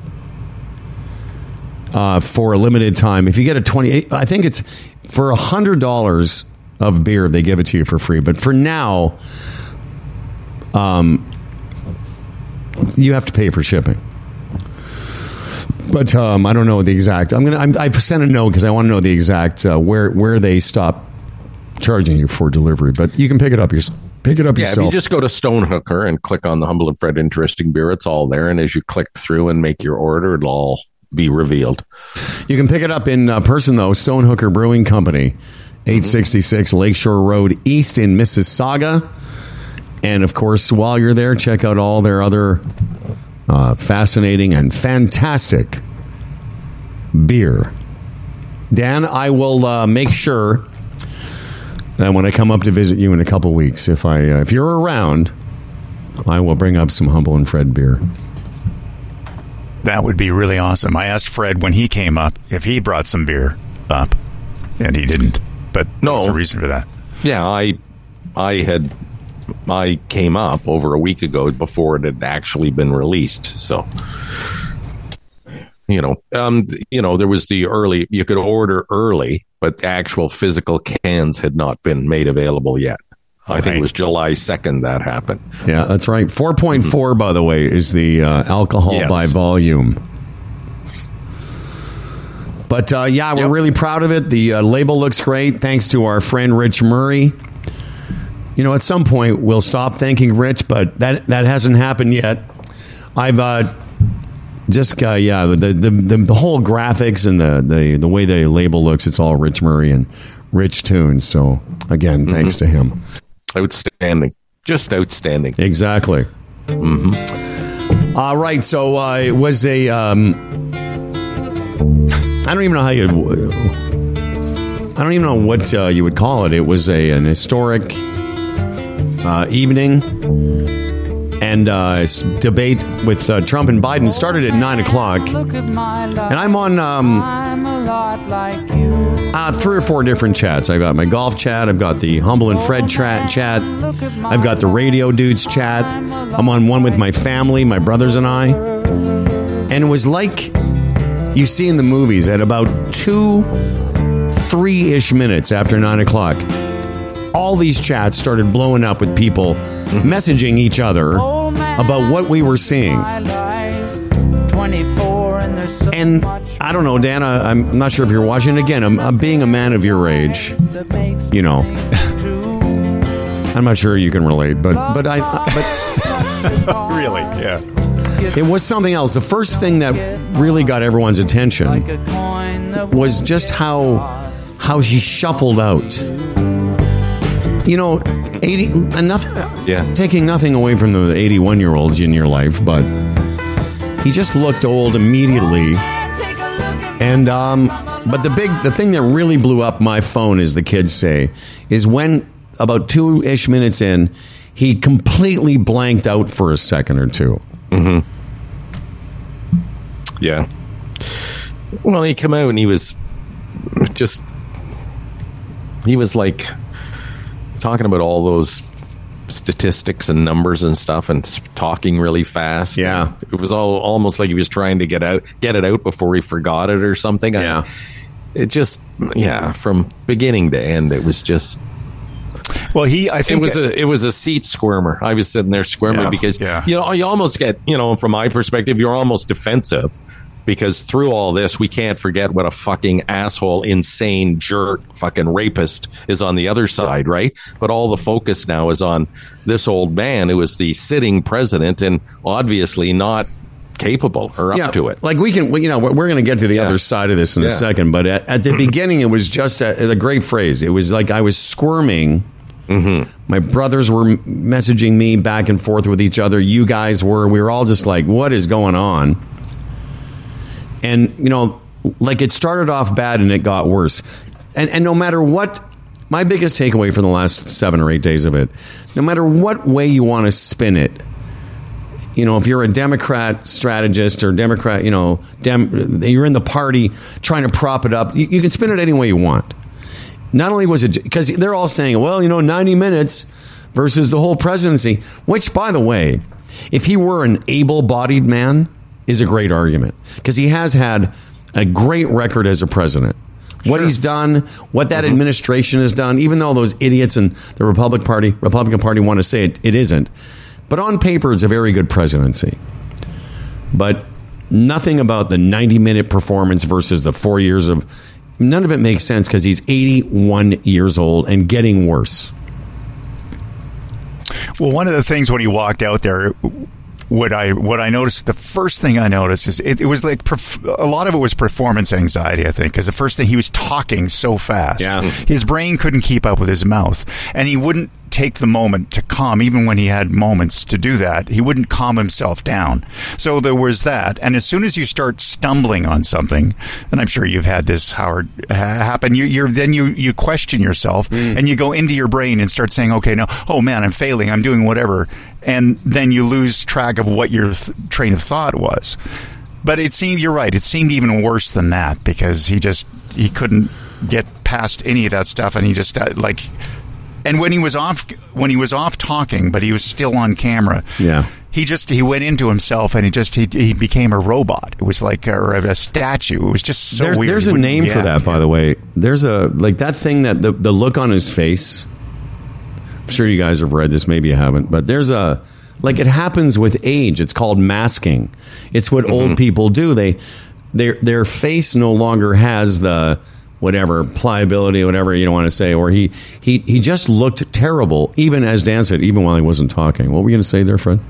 for a limited time. If you get a 20, I think it's for $100 of beer, they give it to you for free. But for now, you have to pay for shipping. But I don't know the exact. I've sent a note because I want to know the exact where they stop charging you for delivery. But you can pick it up yourself. If you
just go to Stonehooker and click on the Humble and Fred Interesting Beer, it's all there. And as you click through and make your order, it'll all be revealed.
You can pick it up in person, though. Stonehooker Brewing Company, 866 Lakeshore Road East in Mississauga. And, of course, while you're there, check out all their other fascinating and fantastic beer. Dan, I will make sure that when I come up to visit you in a couple weeks, if you're around, I will bring up some Humble and Fred beer.
That would be really awesome. I asked Fred when he came up if he brought some beer up, and he didn't. But there's a reason for that.
Yeah, I came up over a week ago before it had actually been released. So, there was the early, you could order early, but the actual physical cans had not been made available yet. I think it was July 2nd that happened.
Yeah, that's right. 4.4, by the way, is the alcohol by volume. But, we're really proud of it. The label looks great. Thanks to our friend Rich Murray. At some point, we'll stop thanking Rich, but that hasn't happened yet. I've just got, the whole graphics and the way the label looks, it's all Rich Murray and Rich tunes. So, again, thanks to him.
Outstanding. Just outstanding.
Exactly. Right, so it was a... I don't even know how you... I don't even know what you would call it. It was an historic evening, and debate with Trump and Biden started at 9 o'clock. And I'm on 3 or 4 different chats. I've got my golf chat. I've got the Humble and Fred chat. I've got the Radio Dudes chat. I'm on one with my family, my brothers and I. And it was like you see in the movies at about 3-ish minutes after 9 o'clock. All these chats started blowing up with people messaging each other about what we were seeing. And I don't know, Dan, I'm not sure if you're watching. Again, I'm being a man of your age, you know. I'm not sure you can relate, but
Really? Yeah.
it was something else. The first thing that really got everyone's attention was just how she shuffled out. You know, 80 enough. Taking nothing away from the 81-year-olds in your life, but he just looked old immediately. And but the thing that really blew up my phone, as the kids say, is when about 2-ish minutes in, he completely blanked out for a second or two.
Mm-hmm. Yeah. Well, he came out and he was like talking about all those statistics and numbers and stuff, and talking really fast.
Yeah,
it was almost like he was trying to get it out before he forgot it or something.
Yeah,
from beginning to end, it was just.
Well, I think
it was a seat squirmer. I was sitting there squirming because you almost get, from my perspective, you're almost defensive. Because through all this, we can't forget what a fucking asshole, insane jerk, fucking rapist is on the other side, right? But all the focus now is on this old man who is the sitting president and obviously not capable or up to it.
Like we're going to get to the other side of this in a second. But at the beginning, it was just a great phrase. It was like I was squirming. Mm-hmm. My brothers were messaging me back and forth with each other. You guys were. We were all just like, what is going on? And, like it started off bad and it got worse. And no matter what, my biggest takeaway from the last 7 or 8 days of it, no matter what way you want to spin it, if you're a Democrat strategist or Democrat, you're in the party trying to prop it up, you can spin it any way you want. Not only was it, because they're all saying, 90 minutes versus the whole presidency, which, by the way, if he were an able-bodied man, is a great argument, because he has had a great record as a president. What he's done, what that administration has done, even though those idiots in the Republican Party want to say it isn't. But on paper, it's a very good presidency. But nothing about the 90-minute performance versus the 4 years of... None of it makes sense, because he's 81 years old and getting worse.
Well, one of the things when he walked out there... What I noticed, the first thing I noticed is it was like a lot of it was performance anxiety, I think, because the first thing, he was talking so fast.
Yeah.
His brain couldn't keep up with his mouth, and he wouldn't take the moment to calm, even when he had moments to do that. He wouldn't calm himself down. So there was that. And as soon as you start stumbling on something, and I'm sure you've had this, Howard, happen, you question yourself, and you go into your brain and start saying, okay, now, oh man, I'm failing, I'm doing whatever. And then you lose track of what your train of thought was. But you're right, it seemed even worse than that, because he couldn't get past any of that stuff, and he just and when he was off talking, but he was still on camera. Yeah. He went into himself, and he became a robot. It was like a statue. It was just so weird.
There's a name for that, by the way. There's that thing that the look on his face. I'm sure you guys have read this. Maybe you haven't, but there's it happens with age. It's called masking. It's what old people do. Their face no longer has the whatever pliability, whatever you want to say, or he just looked terrible, even as Dan said, even while he wasn't talking. What were you going to say there, Fred?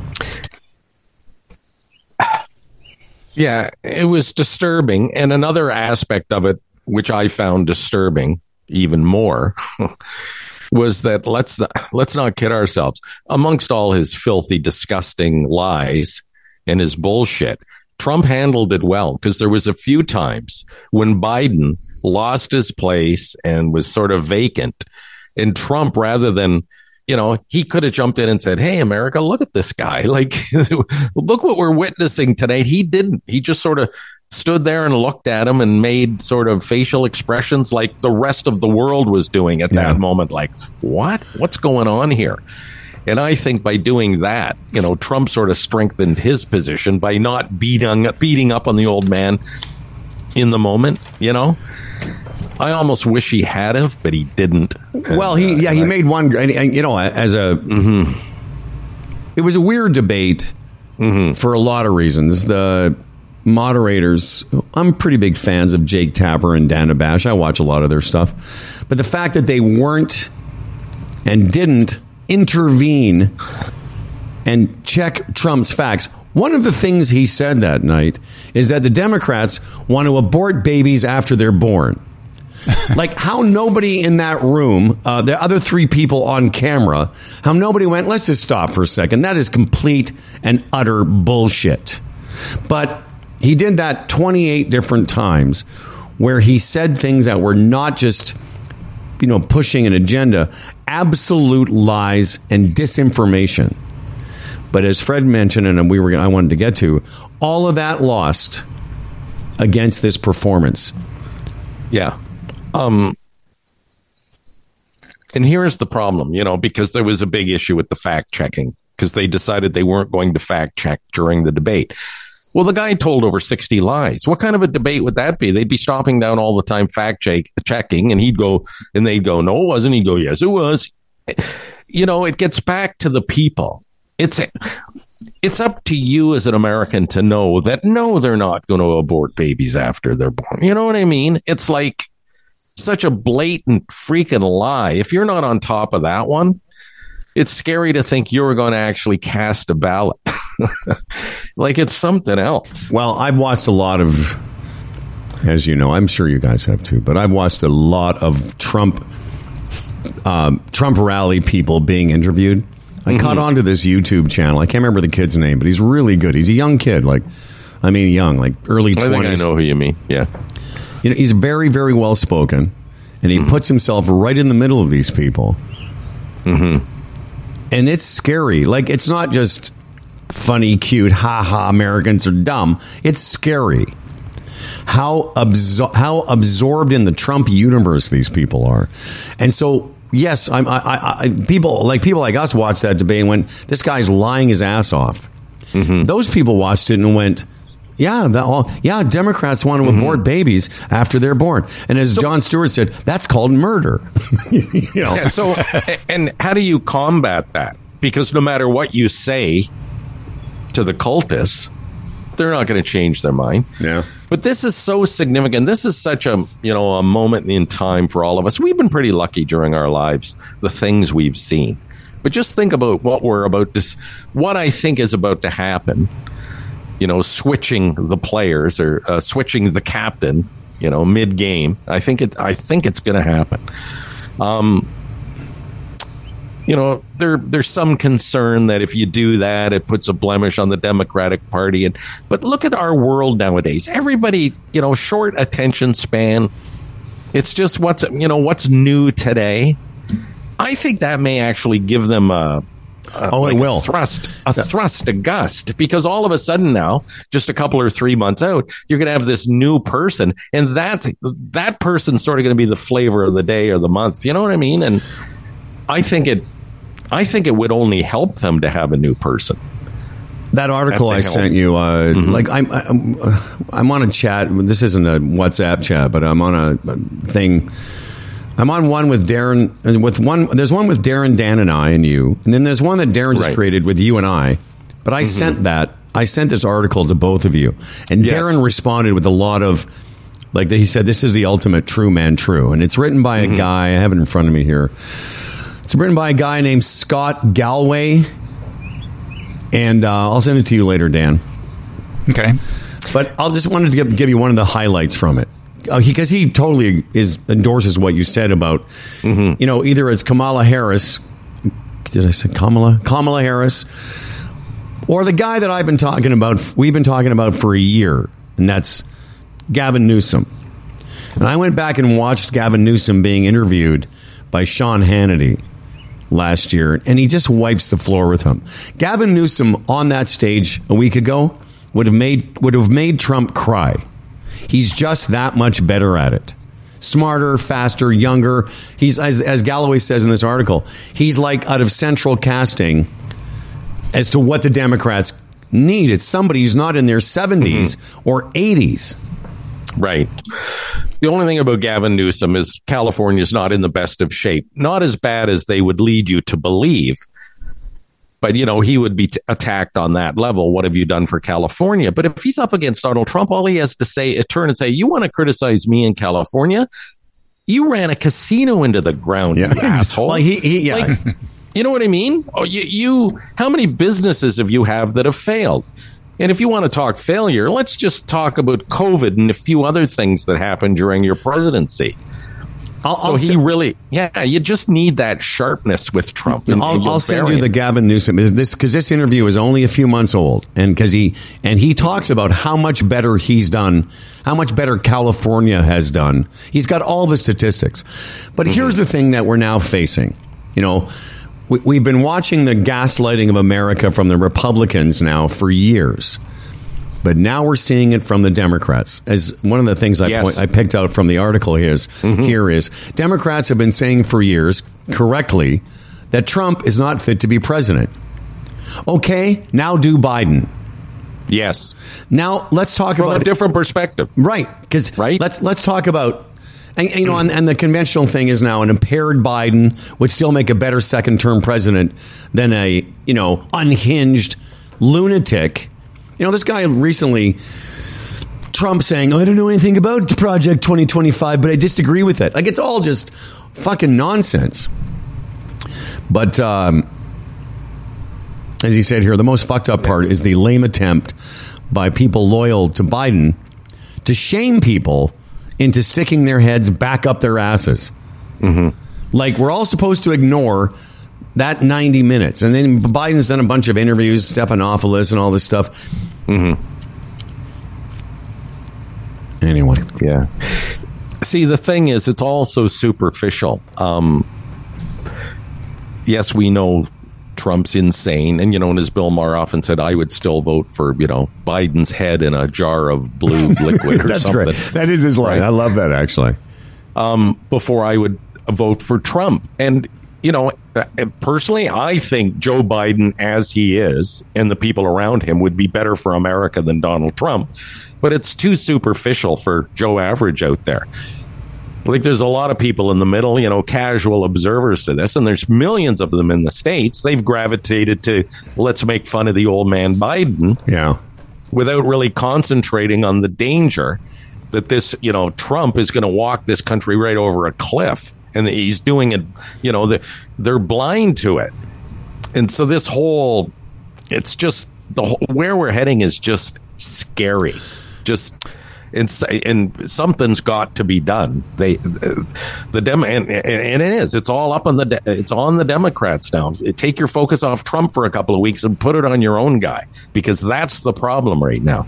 Yeah, it was disturbing. And another aspect of it, which I found disturbing even more, was that let's not kid ourselves. Amongst all his filthy, disgusting lies and his bullshit, Trump handled it well, because there was a few times when Biden lost his place and was sort of vacant, and Trump, rather than, he could have jumped in and said, "Hey, America, look at this guy. Like, look what we're witnessing tonight." He didn't. He just sort of stood there and looked at him and made sort of facial expressions like the rest of the world was doing at that moment. Like, what's going on here? And I think by doing that, Trump sort of strengthened his position by not beating up on the old man in the moment, I almost wish he had have, but he didn't.
Well, he made one, as a, it was a weird debate for a lot of reasons. The moderators, I'm pretty big fans of Jake Tapper and Dana Bash. I watch a lot of their stuff. But the fact that they weren't and didn't intervene and check Trump's facts. One of the things he said that night is that the Democrats want to abort babies after they're born. Like, how nobody in that room, the other three people on camera, how nobody went, let's just stop for a second. That is complete and utter bullshit. But he did that 28 different times where he said things that were not just, pushing an agenda, absolute lies and disinformation. But as Fred mentioned, and I wanted to get to, all of that lost against this performance.
Yeah. And here's the problem, because there was a big issue with the fact checking, because they decided they weren't going to fact check during the debate. Well, the guy told over 60 lies. What kind of a debate would that be? They'd be stopping down all the time fact checking, and they'd go, "No, it wasn't." He'd go, "Yes, it was." It gets back to the people. It's up to you as an American to know that, no, they're not going to abort babies after they're born. You know what I mean? It's like such a blatant freaking lie. If you're not on top of that one, it's scary to think you're going to actually cast a ballot. Like, it's something else.
Well, I've watched a lot of, as you know, I'm sure you guys have too, but I've watched a lot of Trump rally people being interviewed. I caught on to this YouTube channel. I can't remember the kid's name, but he's really good. He's a young kid, like early 20s.
I think I know who you mean. Yeah.
He's very, very well spoken, and he puts himself right in the middle of these people. Mm-hmm. And it's scary. Like, it's not just funny, cute, ha-ha, Americans are dumb. It's scary how absorbed in the Trump universe these people are. And so, yes, people like us watched that debate and went, this guy's lying his ass off. Mm-hmm. Those people watched it and went, Democrats want to abort babies after they're born. And as Jon Stewart said, that's called murder.
Yeah, so, and how do you combat that? Because no matter what you say to the cultists, they're not going to change their mind.
Yeah.
But this is so significant. This is such a moment in time for all of us. We've been pretty lucky during our lives, the things we've seen. But just think about what I think is about to happen. Switching the players or switching the captain, mid-game. I think it's going to happen. There's some concern that if you do that, it puts a blemish on the Democratic Party. But look at our world nowadays. Everybody, short attention span. It's just what's new today. I think that may actually give them a thrust, a gust, because all of a sudden now, just a couple or 3 months out, you're going to have this new person, and that person's sort of going to be the flavor of the day or the month. You know what I mean? And I think it would only help them to have a new person.
That article I sent you, like I'm on a chat. This isn't a WhatsApp chat, but I'm on a thing. I'm on one with Darren. There's one with Darren, Dan, and I, and you, and then there's one that Darren just created with you and I. But I sent this article to both of you, and Darren responded with a lot of, like, he said, this is the ultimate true man true, and it's written by a guy. I have it in front of me here. It's written by a guy named Scott Galway, and I'll send it to you later, Dan.
Okay.
But I'll just wanted to give you one of the highlights from it. because he totally endorses what you said about, either it's Kamala Harris. Did I say Kamala? Kamala Harris, or the guy that we've been talking about for a year, and that's Gavin Newsom. And I went back and watched Gavin Newsom being interviewed by Sean Hannity last year, and he just wipes the floor with him. Gavin Newsom on that stage a week ago would have made Trump cry. He's just that much better at it. Smarter, faster, younger. He's, as Galloway says in this article, he's like out of central casting as to what the Democrats need. It's somebody who's not in their 70s or 80s.
Right. The only thing about Gavin Newsom is California's not in the best of shape. Not as bad as they would lead you to believe. But, he would be attacked on that level. What have you done for California? But if he's up against Donald Trump, all he has to turn and say, you want to criticize me in California? You ran a casino into the ground, you asshole.
Well, yeah.
You know what I mean? Oh, how many businesses have you that have failed? And if you want to talk failure, let's just talk about COVID and a few other things that happened during your presidency. You just need that sharpness with Trump.
I'll send you the Gavin Newsom because this interview is only a few months old, and he talks about how much better he's done, how much better California has done. He's got all the statistics, but here's the thing that we're now facing. We've been watching the gaslighting of America from the Republicans now for years. But now we're seeing it from the Democrats. As one of the things I picked out from the article here is Democrats have been saying for years, correctly, that Trump is not fit to be president. Okay, now do Biden.
Yes.
Now let's talk
from
about
a different perspective,
right? Because let's talk about. And the conventional thing is now an impaired Biden would still make a better second-term president than a unhinged lunatic. This guy recently, Trump saying, I don't know anything about Project 2025, but I disagree with it. Like, it's all just fucking nonsense. But as he said here, the most fucked up part is the lame attempt by people loyal to Biden to shame people into sticking their heads back up their asses. Like, we're all supposed to ignore that 90 minutes. And then Biden's done a bunch of interviews, Stephanopoulos and all this stuff. Anyway.
Yeah. See, the thing is, it's all so superficial. Yes, we know Trump's insane. And, as Bill Maher often said, I would still vote for, Biden's head in a jar of blue liquid or
That's
something.
Great. That is his line. Right? I love that, actually.
Before I would vote for Trump. And, personally, I think Joe Biden, as he is, and the people around him would be better for America than Donald Trump. But it's too superficial for Joe Average out there. Like, there's a lot of people in the middle, casual observers to this, and there's millions of them in the States. They've gravitated to, let's make fun of the old man Biden.
Yeah. Without
really concentrating on the danger that this, Trump is going to walk this country right over a cliff. And he's doing it, they're blind to it. And so this whole, it's just, where we're heading is just scary. And something's got to be done. And it is. It's all up on it's on the Democrats now. Take your focus off Trump for a couple of weeks and put it on your own guy, because that's the problem right now.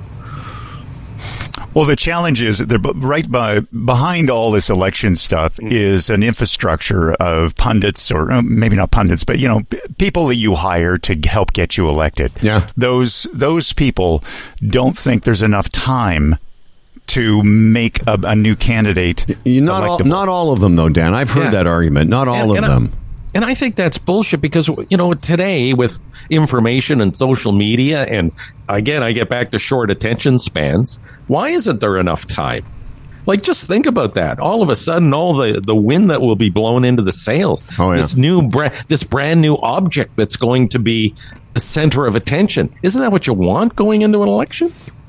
Well, the challenge is that behind all this election stuff is an infrastructure of pundits, or maybe not pundits, but people that you hire to help get you elected.
Yeah,
those people don't think there's enough time to make a new candidate.
Not all of them, though, Dan. I've heard that argument. Not all of them.
And I think that's bullshit, because, today with information and social media, and again, I get back to short attention spans, why isn't there enough time? Like, just think about that. All of a sudden, all the wind that will be blown into the sails, this brand new object that's going to be the center of attention. Isn't that what you want going into an election?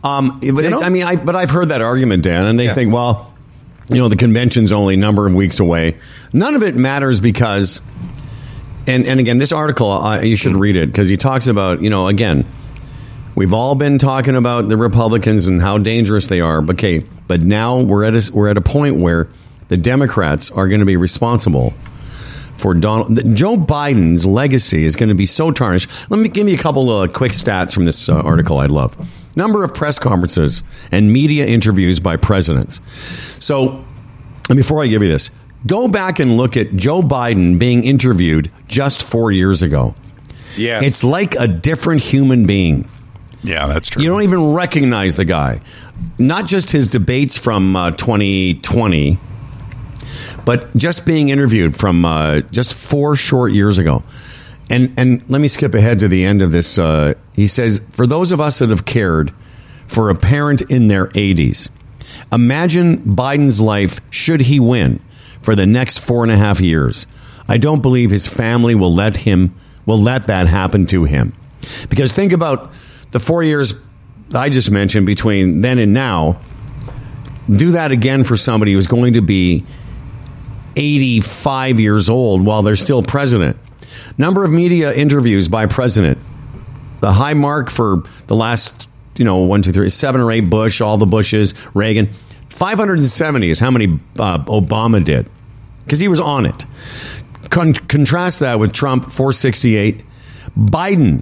But I've heard that argument, Dan, and they think, well, the convention's only a number of weeks away. None of it matters because... And again, this article, you should read it, because he talks about, again, We've all been talking about the Republicans and how dangerous they are. Okay, but now we're at a point where the Democrats are going to be responsible for Joe Biden's legacy is going to be so tarnished. Let me give you a couple of quick stats from this article I'd love. Number of press conferences and media interviews by presidents. So, and before I give you this, go back and look at Joe Biden being interviewed just 4 years ago.
Yes.
It's like a different human being.
Yeah, that's true.
You don't even recognize the guy. Not just his debates from 2020, but just being interviewed from just 4 short years ago. And let me skip ahead to the end of this. He says, for those of us that have cared for a parent in their 80s, imagine Biden's life should he win for the next 4.5 years. I don't believe his family will let that happen to him. Because think about the 4 years I just mentioned between then and now. Do that again for somebody who's going to be 85 years old while they're still president. Number of media interviews by president. The high mark for the last, 1, 2, 3, 7 or 8 Bush, all the Bushes, Reagan. 570 is how many Obama did, because he was on it. Contrast that with Trump, 468. Biden,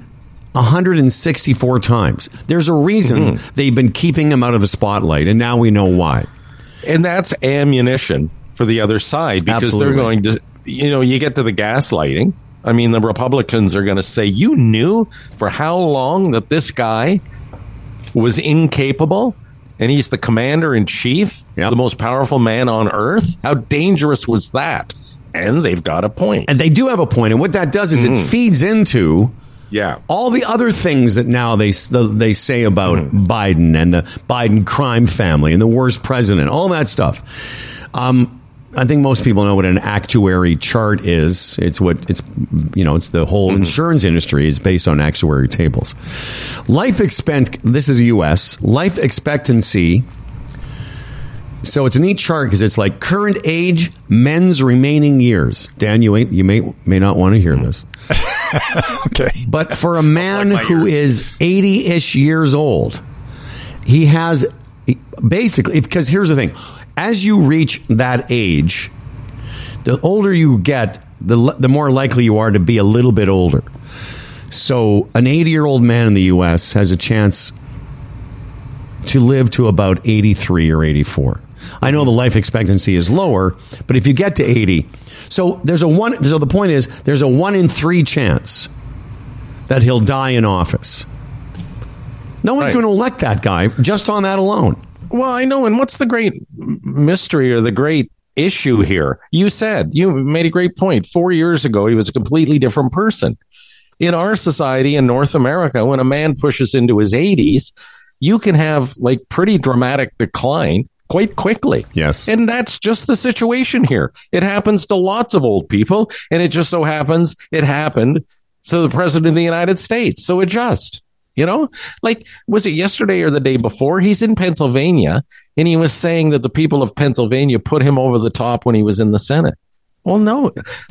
164 times. There's a reason they've been keeping him out of the spotlight, and now we know why.
And that's ammunition for the other side, because
Absolutely.
they're going to, you get to the gaslighting. I mean, the Republicans are going to say, you knew for how long that this guy was incapable, and he's the commander in chief, the most powerful man on earth? How dangerous was that? And they've got a point.
And they do have a point. And what that does is it feeds into all the other things that now they say about Biden and the Biden crime family and the worst president, all that stuff. I think most people know what an actuary chart is. It's the whole insurance industry is based on actuary tables. This is U.S. life expectancy. So it's a neat chart because it's like current age, men's remaining years. Dan, you may not want to hear this.
Okay.
But for a man who is 80-ish years old, he has basically, because here's the thing. As you reach that age, the older you get, the more likely you are to be a little bit older. So an 80-year-old man in the U.S. has a chance to live to about 83 or 84. I know the life expectancy is lower, but if you get to 80, so the point is there's a 1 in 3 chance that he'll die in office. No one's going to elect that guy just on that alone.
Well, I know. And what's the great mystery or the great issue here? You made a great point. 4 years ago, he was a completely different person. In our society in North America, when a man pushes into his 80s, you can have pretty dramatic decline quite quickly.
Yes.
And that's just the situation here. It happens to lots of old people. And it just so happens it happened to the president of the United States. So adjust. Was it yesterday or the day before? He's in Pennsylvania, and he was saying that the people of Pennsylvania put him over the top when he was in the Senate. Well, no,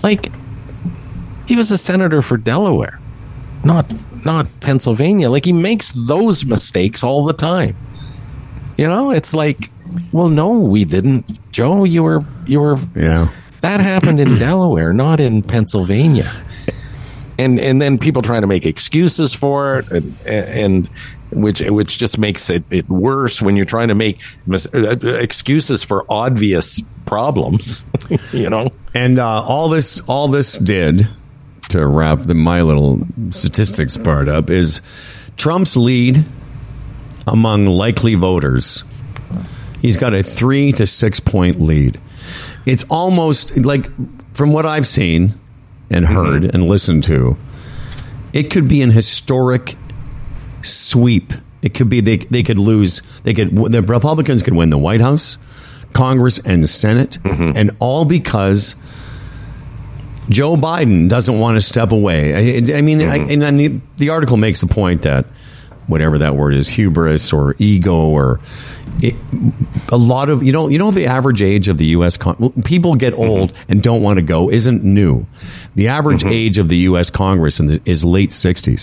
he was a senator for Delaware, not Pennsylvania. He makes those mistakes all the time. It's well, no, we didn't. Joe, you were.
Yeah.
That happened in Delaware, not in Pennsylvania. And then people trying to make excuses for it, and which just makes it worse when you're trying to make excuses for obvious problems,
And all this did, to wrap my little statistics part up, is Trump's lead among likely voters. He's got a 3 to 6 point lead. It's almost from what I've seen and heard and listened to, it could be an historic sweep. It could be they could lose. The Republicans could win the White House, Congress, and the Senate, and all because Joe Biden doesn't want to step away. And the article makes the point that whatever that word is, hubris or ego or a lot of the average age of the U.S. people get old and don't want to go isn't new. The average age of the U.S. Congress is late 60s.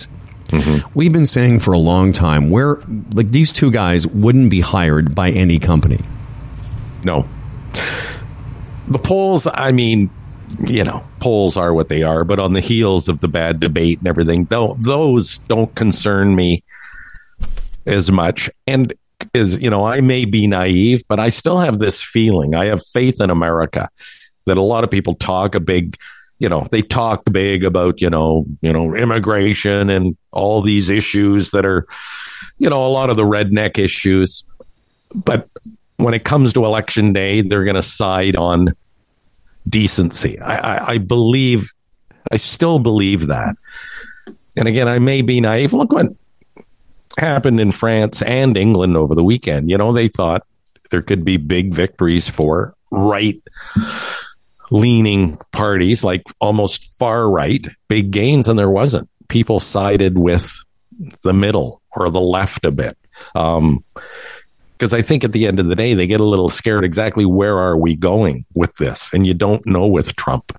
We've been saying for a long time where like these two guys wouldn't be hired by any company.
No. The polls, I mean, polls are what they are, but on the heels of the bad debate and everything, those don't concern me as much. And I may be naive, but I still have this feeling. I have faith in America that a lot of people talk they talk big about, immigration and all these issues that are, a lot of the redneck issues. But when it comes to election day, they're going to side on decency. I still believe that. And again, I may be naive. Look what happened in France and England over the weekend. They thought there could be big victories for right-leaning parties, like almost far right, big gains, and there wasn't. People sided with the middle or the left a bit. Because I think at the end of the day, they get a little scared exactly where are we going with this? And you don't know with Trump.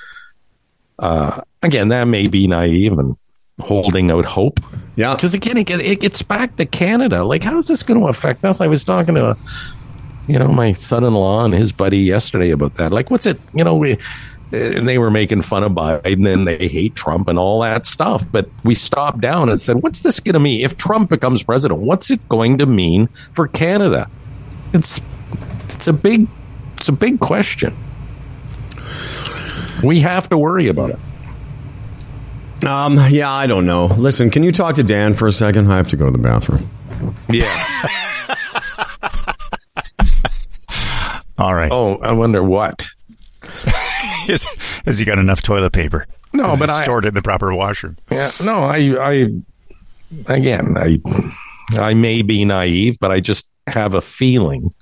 Again, that may be naive and holding out hope.
Yeah.
Because again, it gets back to Canada. Like, how is this going to affect us? I was talking to, my son-in-law and his buddy yesterday about that. Like, what's it, and they were making fun of Biden and they hate Trump and all that stuff. But we stopped down and said, what's this going to mean? If Trump becomes president, what's it going to mean for Canada? It's a big question. We have to worry about it.
Yeah, I don't know. Listen, can you talk to Dan for a second? I have to go to the bathroom.
Yes.
All right.
Oh, I wonder what.
Has he got enough toilet paper?
No, but I
stored it in the proper washer.
Yeah, no, I may be naive, but I just have a feeling.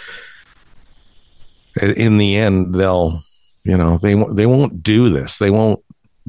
In the end, they'll, they won't do this. They won't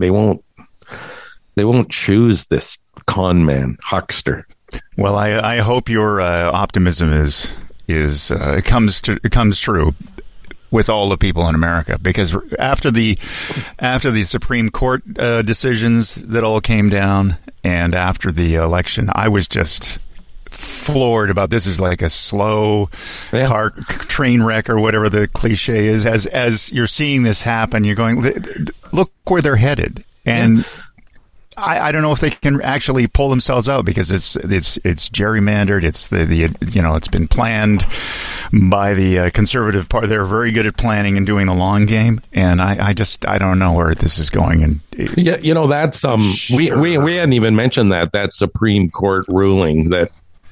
choose this con man huckster.
Well, I hope your optimism comes true with all the people in America, because after the Supreme Court decisions that all came down, and after the election, I was just floored about this is like a slow train wreck or whatever the cliche is. As you're seeing this happen, you're going, look where they're headed, and I don't know if they can actually pull themselves out, because it's gerrymandered. It's it's been planned by the conservative part. They're very good at planning and doing the long game, and I don't know where this is going. And
that's we hadn't even mentioned that Supreme Court ruling that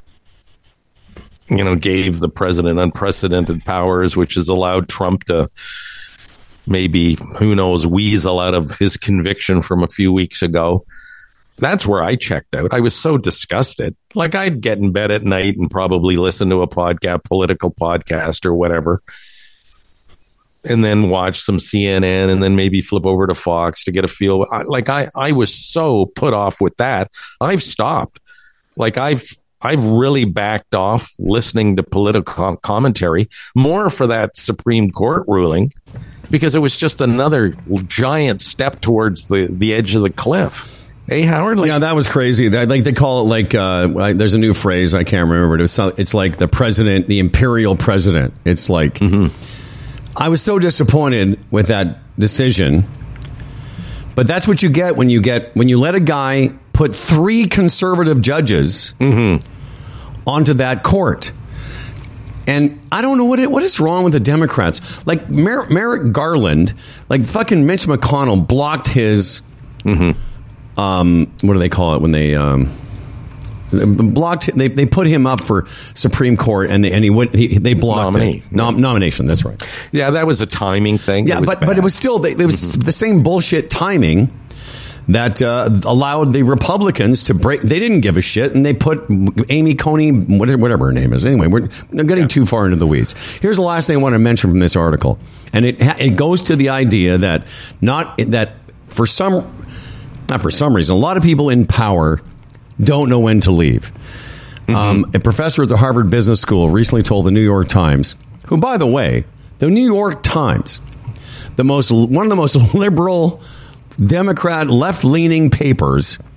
gave the president unprecedented powers, which has allowed Trump to maybe, who knows, weasel out of his conviction from a few weeks ago. That's where I checked out. I was so disgusted. Like, I'd get in bed at night and probably listen to a political podcast or whatever, and then watch some CNN, and then maybe flip over to Fox to get a feel. I was so put off with that. I've stopped. Like, I've really backed off listening to political commentary more for that Supreme Court ruling, because it was just another giant step towards the edge of the cliff. Hey, Howard?
Yeah, that was crazy. They call it there's a new phrase, I can't remember it. It's like the president, the imperial president. It's like, I was so disappointed with that decision. But that's what you get when you let a guy put 3 conservative judges onto that court. And I don't know what is wrong with the Democrats. Like Merrick Garland, like fucking Mitch McConnell blocked his, what do they call it when they blocked? They put him up for Supreme Court, and they blocked nomination. That's right.
Yeah, that was a timing thing.
Yeah, but it was still it was the same bullshit timing that allowed the Republicans to break. They didn't give a shit, and they put Amy Coney, whatever her name is. Anyway, we're getting too far into the weeds. Here's the last thing I want to mention from this article, and it goes to the idea that for some reason, a lot of people in power don't know when to leave. A professor at the Harvard Business School recently told the New York Times, who, by the way, the New York Times, one of the most liberal Democrat left-leaning papers,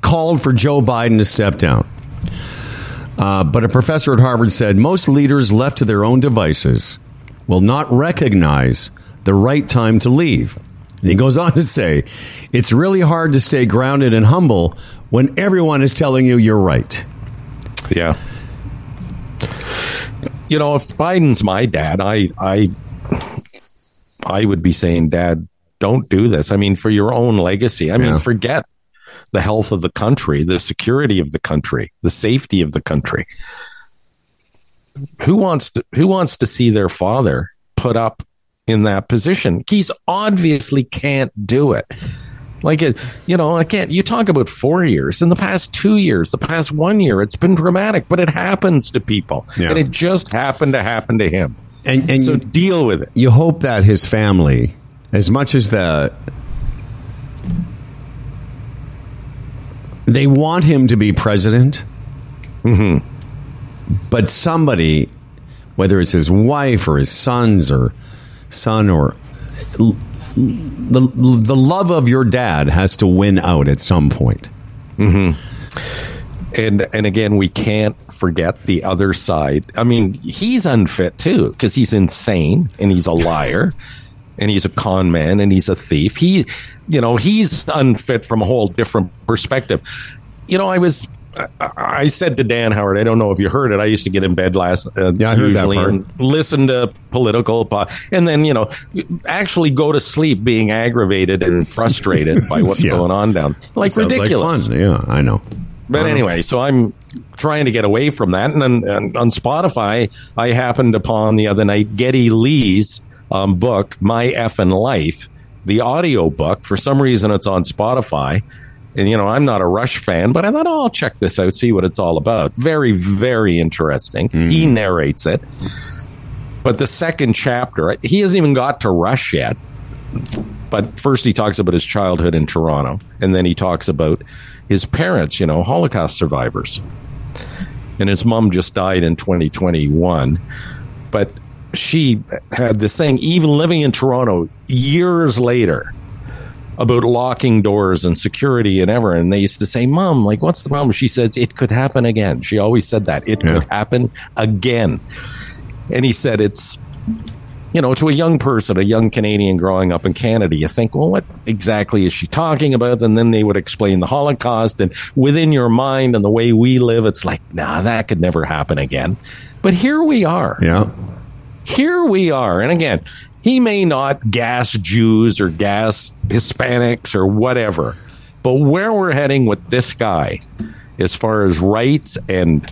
called for Joe Biden to step down. But a professor at Harvard said most leaders left to their own devices will not recognize the right time to leave. And he goes on to say, it's really hard to stay grounded and humble when everyone is telling you you're right.
Yeah. You know, if Biden's my dad, I would be saying, Dad, don't do this. I mean, for your own legacy. I mean, forget the health of the country, the security of the country, the safety of the country. Who wants to see their father put up in that position? He's obviously can't do it. Like, you know, I can't. You talk about 4 years. In the past 2 years, the past 1 year, it's been dramatic, but it happens to people. Yeah. And it just happened to happen to him. And so deal with it.
You hope that his family, as much as they want him to be president, but somebody, whether it's his wife or his son or the love of your dad has to win out at some point.
And again, we can't forget the other side. I mean, he's unfit too, because he's insane and he's a liar and he's a con man and he's a thief. He's unfit from a whole different perspective. You know, I said to Dan Howard, I don't know if you heard it. I used to get in bed I heard usually and listen to political, and then, you know, actually go to sleep being aggravated and frustrated by what's going on down. Like, ridiculous.
Like fun. Yeah, I know.
But anyway, so I'm trying to get away from that. And on Spotify, I happened upon the other night Geddy Lee's book, My Effin' Life, the audio book. For some reason, it's on Spotify. And, you know, I'm not a Rush fan, but I thought, I'll check this out, see what it's all about. Very, very interesting. He narrates it. But the second chapter, he hasn't even got to Rush yet. But first he talks about his childhood in Toronto. And then he talks about his parents, you know, Holocaust survivors. And his mom just died in 2021. But she had this thing, even living in Toronto years later, about locking doors and security and ever. And they used to say, Mom, like, what's the problem? She said, it could happen again. She always said that. It could happen again. And he said, it's, you know, to a young person, a young Canadian growing up in Canada, you think, well, what exactly is she talking about? And then they would explain the Holocaust. And within your mind and the way we live, it's like, nah, that could never happen again. But here we are.
Yeah.
Here we are. And again, he may not gas Jews or gas Hispanics or whatever, but where we're heading with this guy, as far as rights and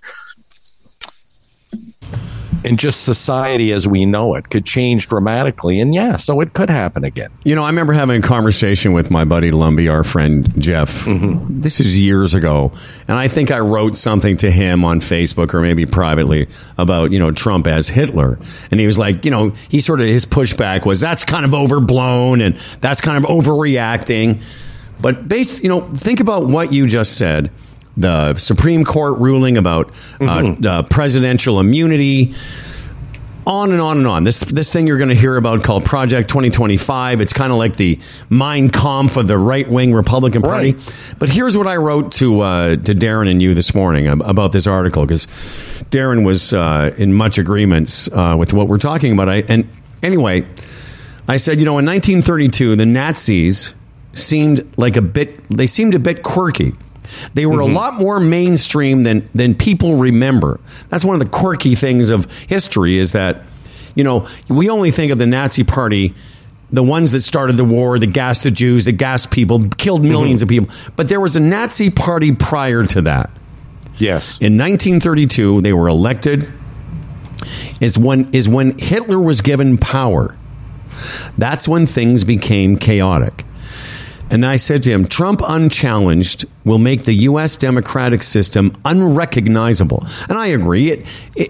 just society as we know it, could change dramatically. And so it could happen again.
You know, I remember having a conversation with my buddy Lumbee, our friend Jeff. This is years ago. And I think I wrote something to him on Facebook or maybe privately about, you know, Trump as Hitler. And he was like, you know, his pushback was, that's kind of overblown and that's kind of overreacting. But think about what you just said. The Supreme Court ruling about presidential immunity, on and on and on. This thing you're going to hear about called Project 2025. It's kind of like the Mein Kampf of the right-wing Republican Party. Right. But here's what I wrote to Darren and you this morning about this article, because Darren was in much agreement with what we're talking about. Anyway, I said, you know, in 1932, the Nazis seemed a bit quirky. They were a lot more mainstream than people remember. That's one of the quirky things of history, is that, you know, we only think of the Nazi Party, the ones that started the war, that gassed the Jews, that gassed people, killed millions of people. But there was a Nazi Party prior to that.
Yes.
In 1932, they were elected. Is when Hitler was given power. That's when things became chaotic. And I said to him, Trump unchallenged will make the U.S. democratic system unrecognizable. And I agree.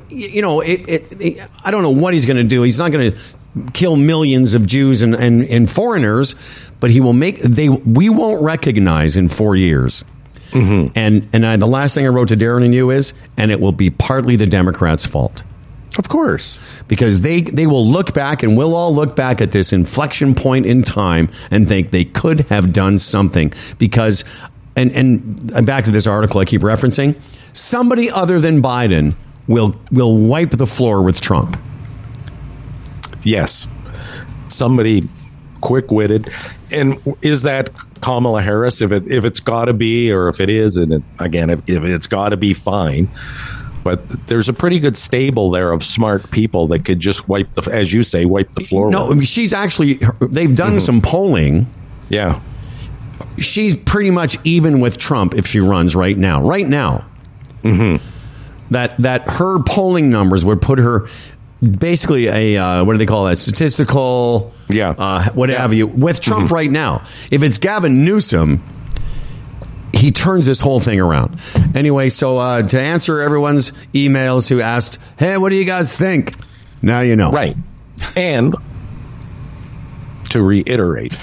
I don't know what he's going to do. He's not going to kill millions of Jews and foreigners, but he will we won't recognize in 4 years. And the last thing I wrote to Darren and you is, and it will be partly the Democrats' fault.
Of course.
Because they will look back, and we'll all look back at this inflection point in time and think they could have done something. Because and back to this article I keep referencing, somebody other than Biden will wipe the floor with Trump.
Yes. Somebody quick-witted. And is that Kamala Harris? If it's got to be, or if it is, and again, if it's got to be, fine. But there's a pretty good stable there of smart people that could just wipe the floor.
No, I mean, she's actually, they've done some polling.
Yeah.
She's pretty much even with Trump if she runs right now. Right now. Mm-hmm. That her polling numbers would put her basically a what do they call that? Statistical, what have you, with Trump right now. If it's Gavin Newsom, he turns this whole thing around. Anyway, so to answer everyone's emails who asked, hey, what do you guys think? Now you know.
Right. And to reiterate.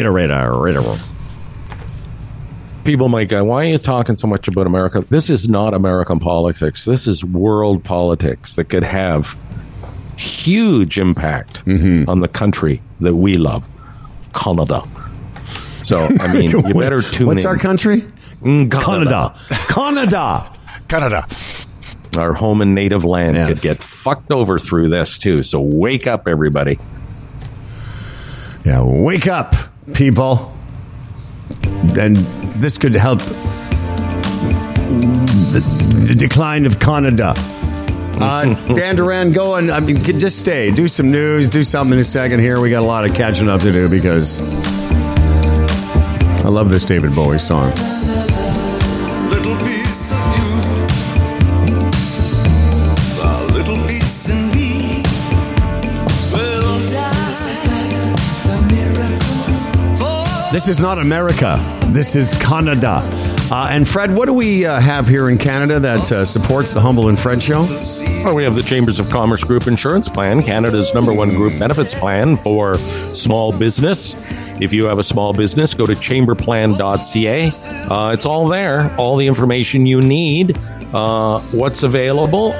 People might go, why are you talking so much about America? This is not American politics. This is world politics that could have huge impact on the country that we love, Canada. So, I mean, you better tune in.
What's our country? Canada.
Our home and native land could get fucked over through this, too. So wake up, everybody.
Yeah, wake up, people. And this could help the decline of Canada. Dan Duran, go and just stay. Do some news. Do something in a second here. We got a lot of catching up to do because I love this David Bowie song.
Little piece of you, a little piece in me. Well,
this is not America. This is Canada. And Fred, what do we have here in Canada that supports the Humble and Fred show?
Well, we have the Chambers of Commerce Group Insurance Plan, Canada's #1 group benefits plan for small business. If you have a small business, go to chamberplan.ca. It's all there. All the information you need. What's available.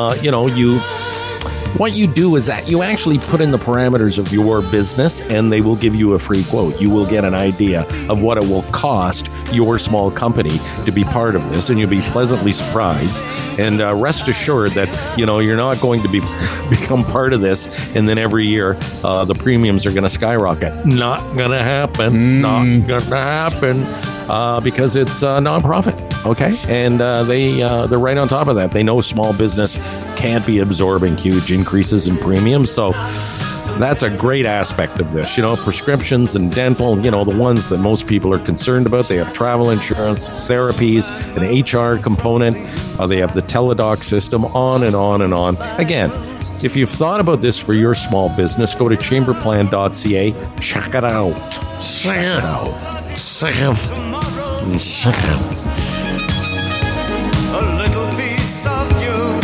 What you do is that you actually put in the parameters of your business and they will give you a free quote. You will get an idea of what it will cost your small company to be part of this, and you'll be pleasantly surprised. And rest assured that, you're not going to become part of this and then every year the premiums are going to skyrocket. Not going to happen. Not going to happen. Because it's a nonprofit, okay? And they're right on top of that. They know small business can't be absorbing huge increases in premiums, so that's a great aspect of this. Prescriptions and dental, the ones that most people are concerned about. They have travel insurance, therapies, an HR component. They have the teledoc system, on and on and on. Again, if you've thought about this for your small business, go to chamberplan.ca. Check it out. Check it out.
a little piece of you,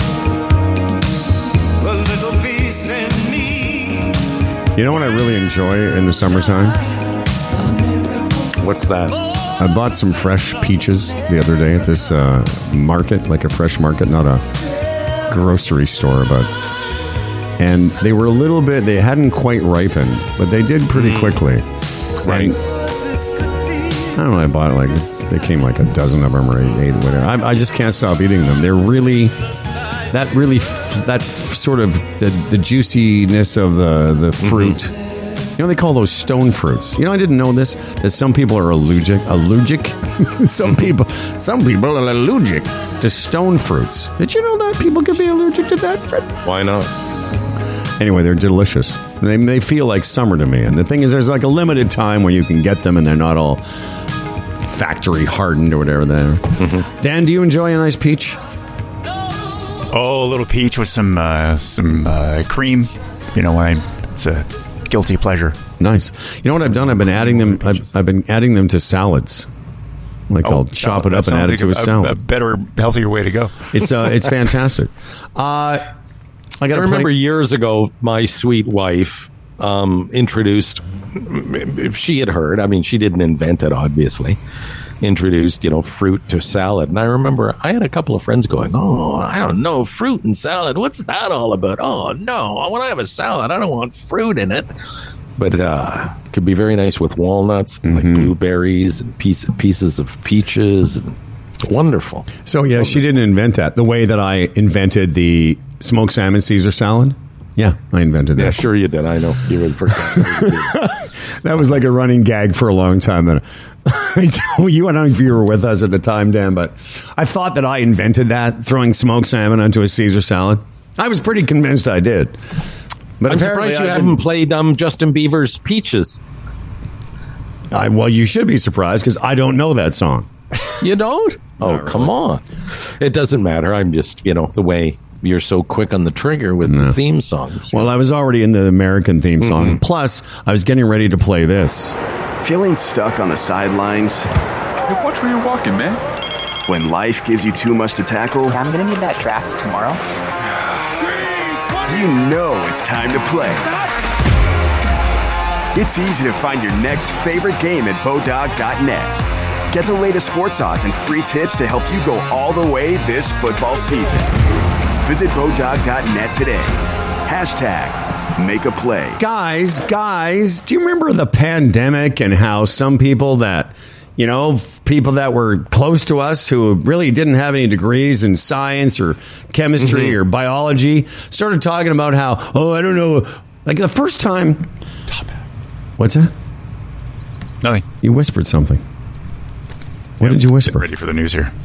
a little piece in me.
You know what I really enjoy in the summertime?
What's that?
I bought some fresh peaches the other day at this market, like a fresh market, not a grocery store, and they were they hadn't quite ripened, but they did pretty quickly.
Right.
And I don't know, I bought they came like a dozen of them or eight, whatever. I just can't stop eating them. They're really, that sort of the juiciness of the fruit. They call those stone fruits. I didn't know this, that some people are allergic. Some people are allergic to stone fruits. Did you know that people could be allergic to that, Fred?
Why not?
Anyway, they're delicious. They feel like summer to me. And the thing is, there's like a limited time where you can get them and they're not all factory hardened or whatever they are. Dan, do you enjoy a nice peach?
Oh, a little peach with some cream. It's a guilty pleasure.
Nice. You know what I've done? I've been adding them. I've been adding them to salads. I'll chop it up and add it to a salad.
A better, healthier way to go.
It's fantastic. I
remember years ago, my sweet wife introduced, if she had heard, she didn't invent it, obviously, introduced, fruit to salad. And I remember I had a couple of friends going, oh, I don't know, fruit and salad, what's that all about? Oh, no, when I have a salad, I don't want fruit in it. But could be very nice with walnuts, and like blueberries, and pieces of peaches. Wonderful.
So, yeah, she didn't invent that. The way that I invented the smoked salmon Caesar salad. Yeah, I invented that.
Yeah, sure you did. I know. You would forget.
That was like a running gag for a long time. And I don't know if you were with us at the time, Dan, but I thought that I invented that, throwing smoked salmon onto a Caesar salad. I was pretty convinced I did. But
I'm surprised you haven't played Justin Bieber's Peaches.
Well, you should be surprised because I don't know that song.
You don't? Oh, come on. It doesn't matter. I'm just, the way you're so quick on the trigger with the theme songs.
Well, I was already in the American theme song. Plus, I was getting ready to play this.
Feeling stuck on the sidelines?
Hey, watch where you're walking, man.
When life gives you too much to tackle?
I'm going to need that draft tomorrow.
You know it's time to play. It's easy to find your next favorite game at Bodog.net. Get the latest sports odds and free tips to help you go all the way this football season. Visit Bodog.net today. # make a play.
Guys, do you remember the pandemic and how some people that, people that were close to us who really didn't have any degrees in science or chemistry or biology started talking about how, I don't know, like the first time. What's that?
Nothing.
You whispered something. What did you whisper?
Ready for the news here.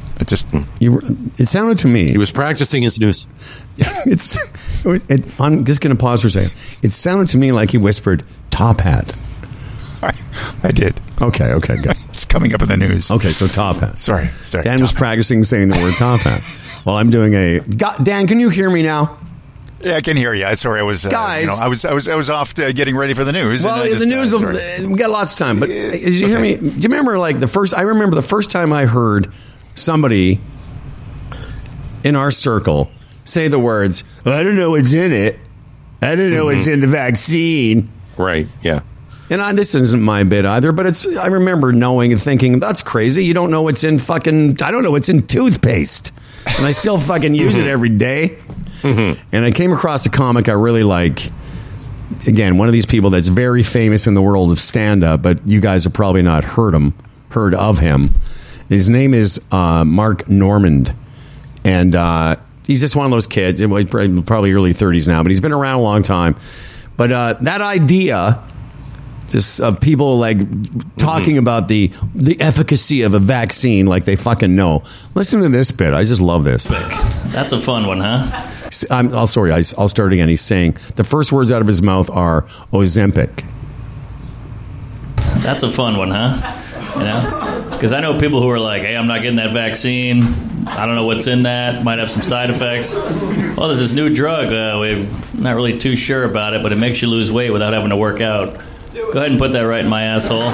It sounded to me.
He was practicing his news.
I'm just going to pause for a second. It sounded to me like he whispered top hat.
I did.
Okay, good.
It's coming up in the news.
Okay, so top hat.
Sorry.
Dan was practicing saying the word top hat. Well, I'm doing Dan, can you hear me now?
Yeah, I can hear you. Sorry, I was.
Guys,
I was off getting ready for the news.
Well, the news. We got lots of time, but did you hear me? Do you remember I remember the first time I heard somebody in our circle say the words, I don't know what's in it. I don't know what's in the vaccine.
Right, yeah.
And this isn't my bit either, but I remember knowing and thinking, that's crazy. You don't know what's in I don't know what's in toothpaste. And I still fucking use it every day. And I came across a comic I really like. Again, one of these people that's very famous in the world of stand-up, but you guys have probably not heard of him. His name is Mark Normand. And he's just one of those kids. He's probably early 30s now, but he's been around a long time. But that idea, just people like talking about the efficacy of a vaccine like they fucking know. Listen to this bit. I just love this.
That's a fun one, huh?
I'll start again. He's saying the first words out of his mouth are Ozempic.
That's a fun one, huh? Because I know people who are like, hey, I'm not getting that vaccine. I don't know what's in that. Might have some side effects. Well, there's this new drug. We're not really too sure about it, but it makes you lose weight without having to work out. Go ahead and put that right in my asshole.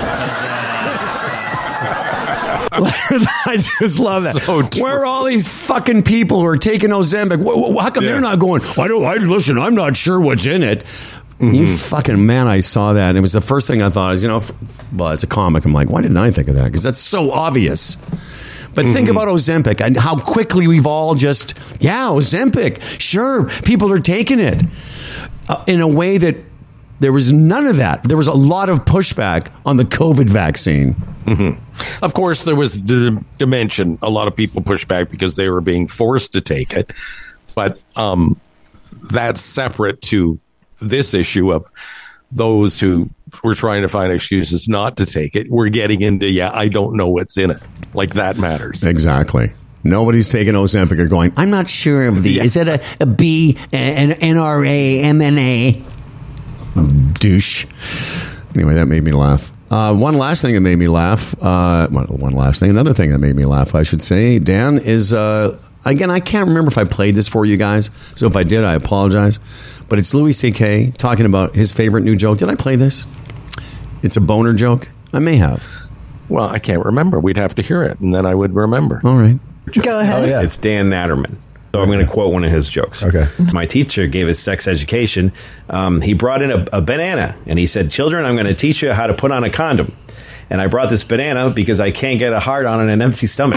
I just love that.
So true.
Where are all these fucking people who are taking Ozempic? How come they're not going, listen, I'm not sure what's in it. You fucking man, I saw that. And it was the first thing I thought is, well, it's a comic. I'm like, why didn't I think of that? Because that's so obvious. But think about Ozempic and how quickly we've all just, Ozempic. Sure, people are taking it in a way that there was none of that. There was a lot of pushback on the COVID vaccine.
Of course, there was the dimension. A lot of people pushed back because they were being forced to take it. But that's separate to this issue of those who were trying to find excuses not to take it. We're getting into, I don't know what's in it. Like that matters.
Exactly. Nobody's taking Ozempic or going, I'm not sure of the, is it a B, an NRA, MNA? Douche. Anyway, that made me laugh. One last thing that made me laugh. Another thing that made me laugh, I should say, Dan, is, again, I can't remember if I played this for you guys. So if I did, I apologize. But it's Louis C.K. talking about his favorite new joke. Did I play this? It's a boner joke. I may have.
Well, I can't remember. We'd have to hear it, and then I would remember.
All right.
Go ahead.
Oh, yeah. It's Dan Natterman. So I'm going to quote one of his jokes.
Okay.
My teacher gave us sex education. He brought in a banana, and he said, children, I'm going to teach you how to put on a condom. And I brought this banana because I can't get a hard on an empty stomach.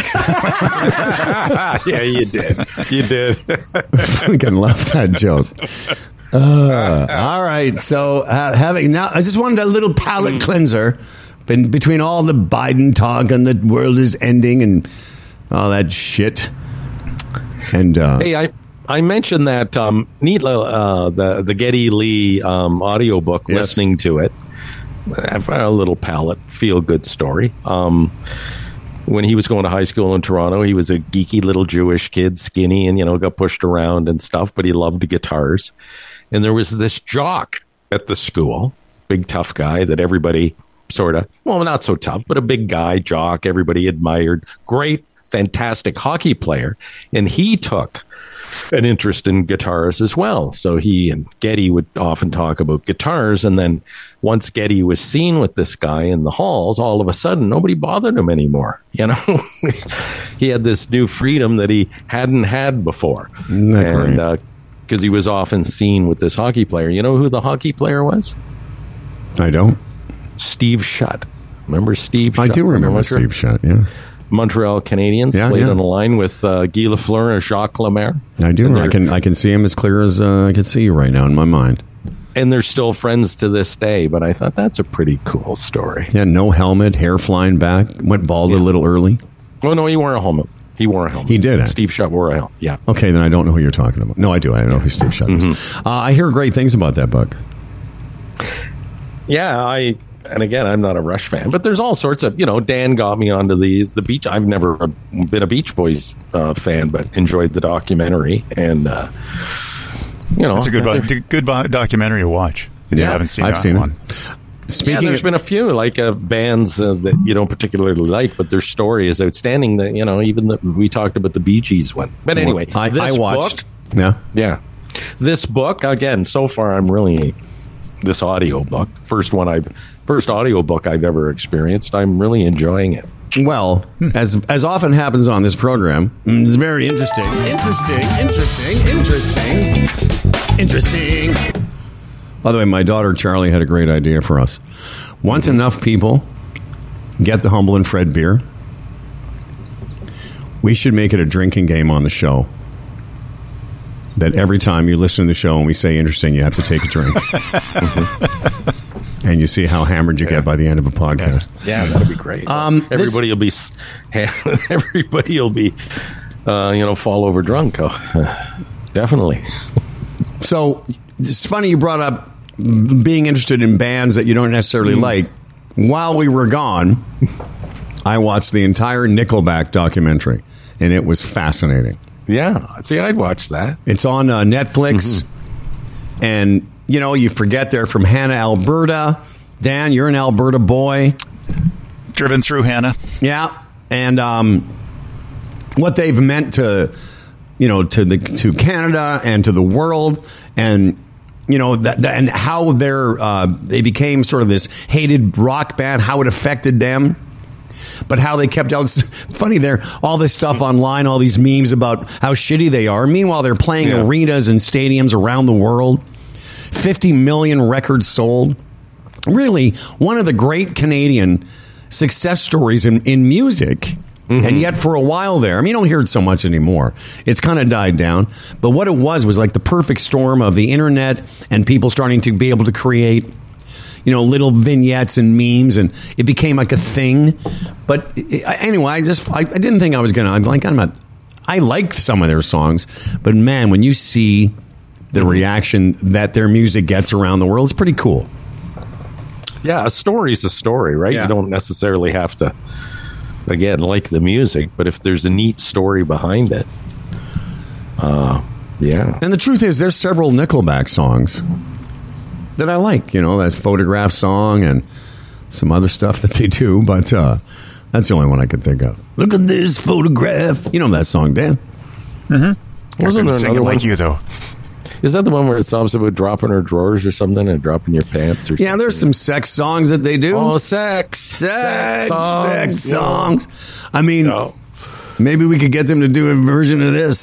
Yeah, you did. You did.
I can love that joke. All right. So having now, I just wanted a little palate cleanser between all the Biden talk and the world is ending and all that shit. And
hey, I mentioned that the Geddy Lee audiobook,
Yes.
listening to it. I found a little palate feel-good story. When he was going to high school in Toronto, he was a geeky little Jewish kid, skinny, and, got pushed around and stuff, but he loved guitars. And there was this jock at the school, big tough guy that everybody sort of, well, not so tough, but a big guy, jock, everybody admired. Great, fantastic hockey player. And he took an interest in guitars as well. So he and Geddy would often talk about guitars. And then once Geddy was seen with this guy in the halls, all of a sudden, nobody bothered him anymore. He had this new freedom that he hadn't had before. And because he was often seen with this hockey player. You know who the hockey player was?
I don't.
Steve Shutt. Remember Steve Shutt?
I do remember Steve Shutt, yeah.
Montreal Canadiens, played on the line with Guy Lafleur and Jacques Lemaire.
I do. I can see him as clear as I can see you right now in my mind.
And they're still friends to this day, but I thought that's a pretty cool story.
Yeah, no helmet, hair flying back, went bald a little early.
Oh, no, he wore a helmet. He
did.
Steve Shutt wore a helmet, yeah.
Okay, then I don't know who you're talking about. No, I do. I know who Steve Shutt is. I hear great things about that book.
Yeah, and again, I'm not a Rush fan, but there's all sorts of, Dan got me onto the Beach. I've never been a Beach Boys fan, but enjoyed the documentary. And,
it's a good documentary to watch. If you haven't seen
I've seen
one.
There's been a few bands that you don't particularly like, but their story is outstanding. That even we talked about the Bee Gees one. But anyway,
I watched.
Book, yeah. This book again. So far, I'm really this audio book. First audio book I've ever experienced. I'm really enjoying it.
Well, as often happens on this program, it's very interesting. By the way, my daughter Charlie had a great idea for us. Once enough people get the Humble and Fred beer, we should make it a drinking game on the show. That every time you listen to the show and we say interesting, you have to take a drink. And you see how hammered you get by the end of a podcast.
Yeah, that'd be great. Everybody will be fall over drunk. Definitely.
So it's funny you brought up being interested in bands that you don't necessarily like. While we were gone, I watched the entire Nickelback documentary, and it was fascinating.
Yeah, see, I'd watch that.
It's on Netflix, and you forget they're from Hannah, Alberta. Dan, you're an Alberta boy,
driven through Hannah.
Yeah, and what they've meant to to Canada and to the world, and and how they became sort of this hated rock band, how it affected them. But how they kept out, it's funny there, all this stuff online, all these memes about how shitty they are. Meanwhile, they're playing arenas and stadiums around the world. 50 million records sold. Really, one of the great Canadian success stories in music. And yet for a while there, you don't hear it so much anymore. It's kind of died down. But what it was like the perfect storm of the internet and people starting to be able to create little vignettes and memes, and it became like a thing. But anyway, I didn't think I was going to. I liked some of their songs, but man, when you see the reaction that their music gets around the world, it's pretty cool.
Yeah, a story's a story, right? Yeah. You don't necessarily have to, again, like the music, but if there's a neat story behind it, yeah.
And the truth is, there's several Nickelback songs that I like, that Photograph song and some other stuff that they do, but that's the only one I could think of. Look at this photograph. You know that song, Dan?
Mm-hmm. Wasn't there another one? Like you, though.
Is that the one where it talks about dropping her drawers or something and dropping your pants or something?
Yeah, there's some sex songs that they do.
Oh, sex songs.
I mean, maybe we could get them to do a version of this.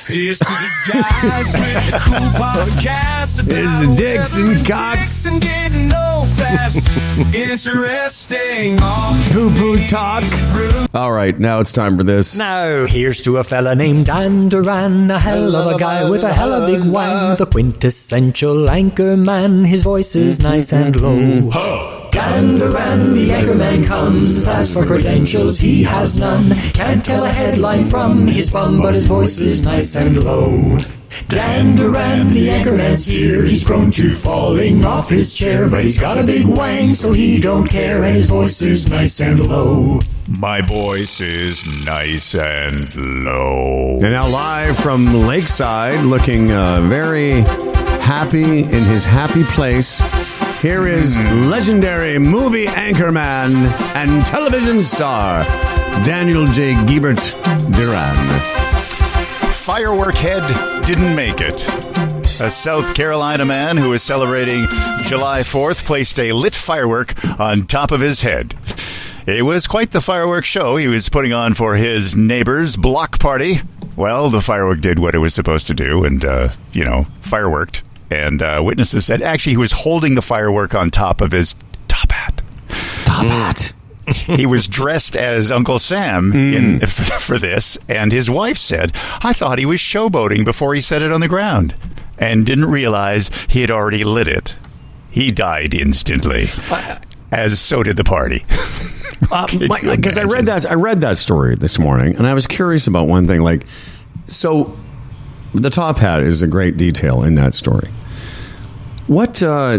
Here's to the guys with the cool podcast.
It's Dicks and Cocks.
And getting no fast. Interesting.
Poo-poo talk. All right, now it's time for this.
Now, here's to a fella named Dan Duran, a hell of a guy with a hella big wang, the quintessential anchor man. His voice is nice and low. Dan Duran, the anchorman comes. As for credentials, he has none. Can't tell a headline from his bum, but his voice is nice and low. Dan Duran, the anchorman's here. He's prone to falling off his chair, but he's got a big wang, so he don't care, and his voice is nice and low.
My voice is nice and low.
And now live from Lakeside, looking very happy in his happy place, here is legendary movie anchorman and television star, Daniel J. Giebert Duran.
Firework head didn't make it. A South Carolina man who was celebrating July 4th placed a lit firework on top of his head. It was quite the fireworks show he was putting on for his neighbor's block party. Well, the firework did what it was supposed to do and, fireworked. And witnesses said actually he was holding the firework on top of his top hat.
Top hat.
He was dressed as Uncle Sam for this, and his wife said, I thought he was showboating before he set it on the ground, and didn't realize he had already lit it. He died instantly, as so did the party.
Because I read that story this morning, and I was curious about one thing. Like, so the top hat is a great detail in that story. What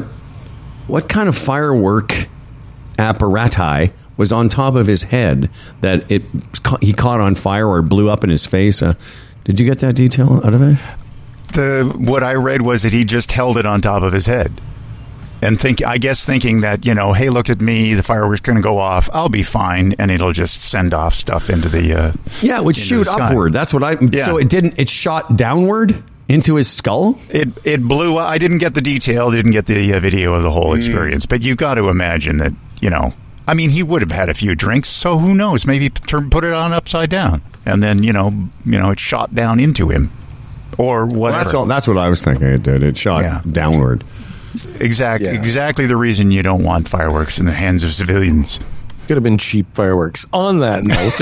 kind of firework apparatus was on top of his head that he caught on fire or blew up in his face? Did you get that detail out of it?
What I read was that he just held it on top of his head. And thinking that, hey, look at me, the fireworks going to go off, I'll be fine, and it'll just send off stuff into the
it would shoot upward. That's what so it shot downward into his skull?
It blew up. I didn't get the detail, didn't get the video of the whole experience, but you got to imagine that, he would have had a few drinks, so who knows, maybe put it on upside down, and then, it shot down into him, or whatever.
Well, that's what I was thinking it did. It shot downward.
Exactly the reason you don't want fireworks in the hands of civilians.
Could have been cheap fireworks. On that note,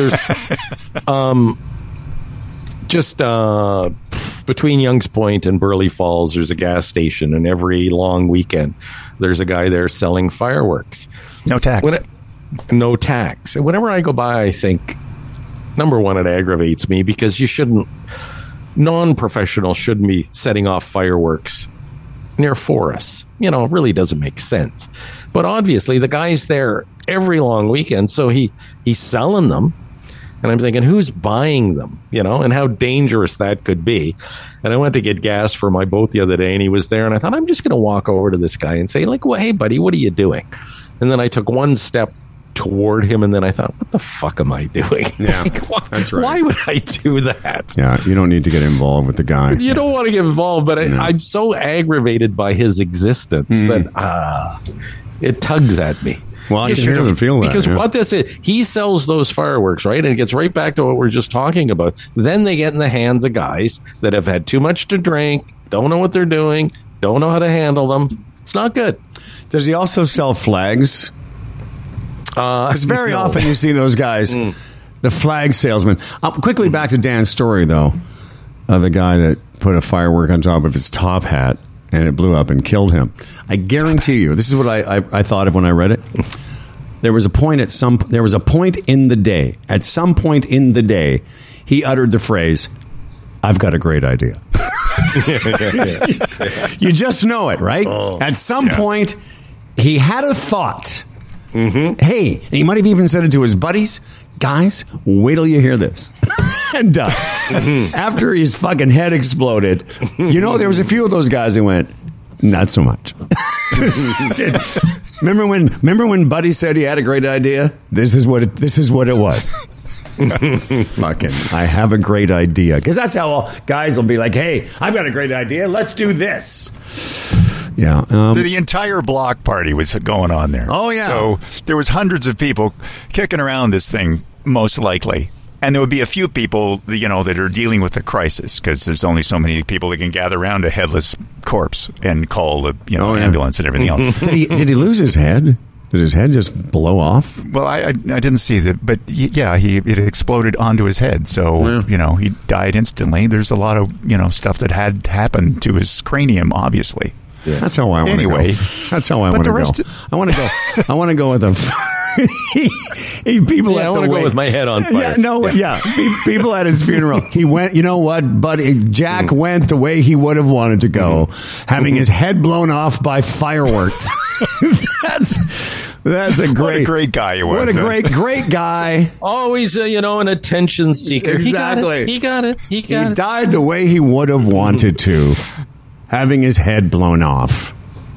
there's between Youngs Point and Burley Falls, there's a gas station, and every long weekend there's a guy there selling fireworks.
No tax.
No tax. And whenever I go by, I think, number one, it aggravates me because non-professionals shouldn't be setting off fireworks near forests. It really doesn't make sense. But obviously the guy's there every long weekend, so he's selling them. And I'm thinking, who's buying them? And how dangerous that could be. And I went to get gas for my boat the other day, and he was there, and I thought, I'm just going to walk over to this guy and say, well, hey, buddy, what are you doing? And then I took one step toward him, and then I thought, what the fuck am I doing?
Yeah, that's right.
Why would I do that?
Yeah, you don't need to get involved with the guy.
You don't want to get involved, but I'm so aggravated by his existence that it tugs at me.
Well, I can hear them feel that.
Because what this is, he sells those fireworks, right? And it gets right back to what we're just talking about. Then they get in the hands of guys that have had too much to drink, don't know what they're doing, don't know how to handle them. It's not good.
Does he also sell flags? Because very often you see those guys, the flag salesman. Quickly back to Dan's story, though, of the guy that put a firework on top of his top hat and it blew up and killed him. I guarantee you, this is what I thought of when I read it. There was a point at some point in the day, he uttered the phrase, "I've got a great idea." You just know it, right? At some point, he had a thought. Hey, and he might have even said it to his buddies. Guys, wait till you hear this. And after his fucking head exploded, there was a few of those guys who went, not so much. Remember when Buddy said he had a great idea? This is what it was. Fucking, I have a great idea. Because that's how all guys will be like, hey, I've got a great idea. Let's do this. Yeah.
The entire block party was going on there.
Oh, yeah.
So there was hundreds of people kicking around this thing, most likely. And there would be a few people, that are dealing with the crisis because there's only so many people that can gather around a headless corpse and call the ambulance and everything else.
Did he lose his head? Did his head just blow off?
Well, I didn't see that, but it exploded onto his head. So, he died instantly. There's a lot of, stuff that had happened to his cranium, obviously.
Yeah. That's how I want to go. That's how I want to go. I want to go. I want to go with a... people
I want to go with my head on fire.
People at his funeral. He went. You know what? But Jack went the way he would have wanted to go, having his head blown off by fireworks. That's a great,
what a great guy he was.
What a great guy.
Always, an attention seeker.
Exactly.
He got it. He
died the way he would have wanted to, having his head blown off.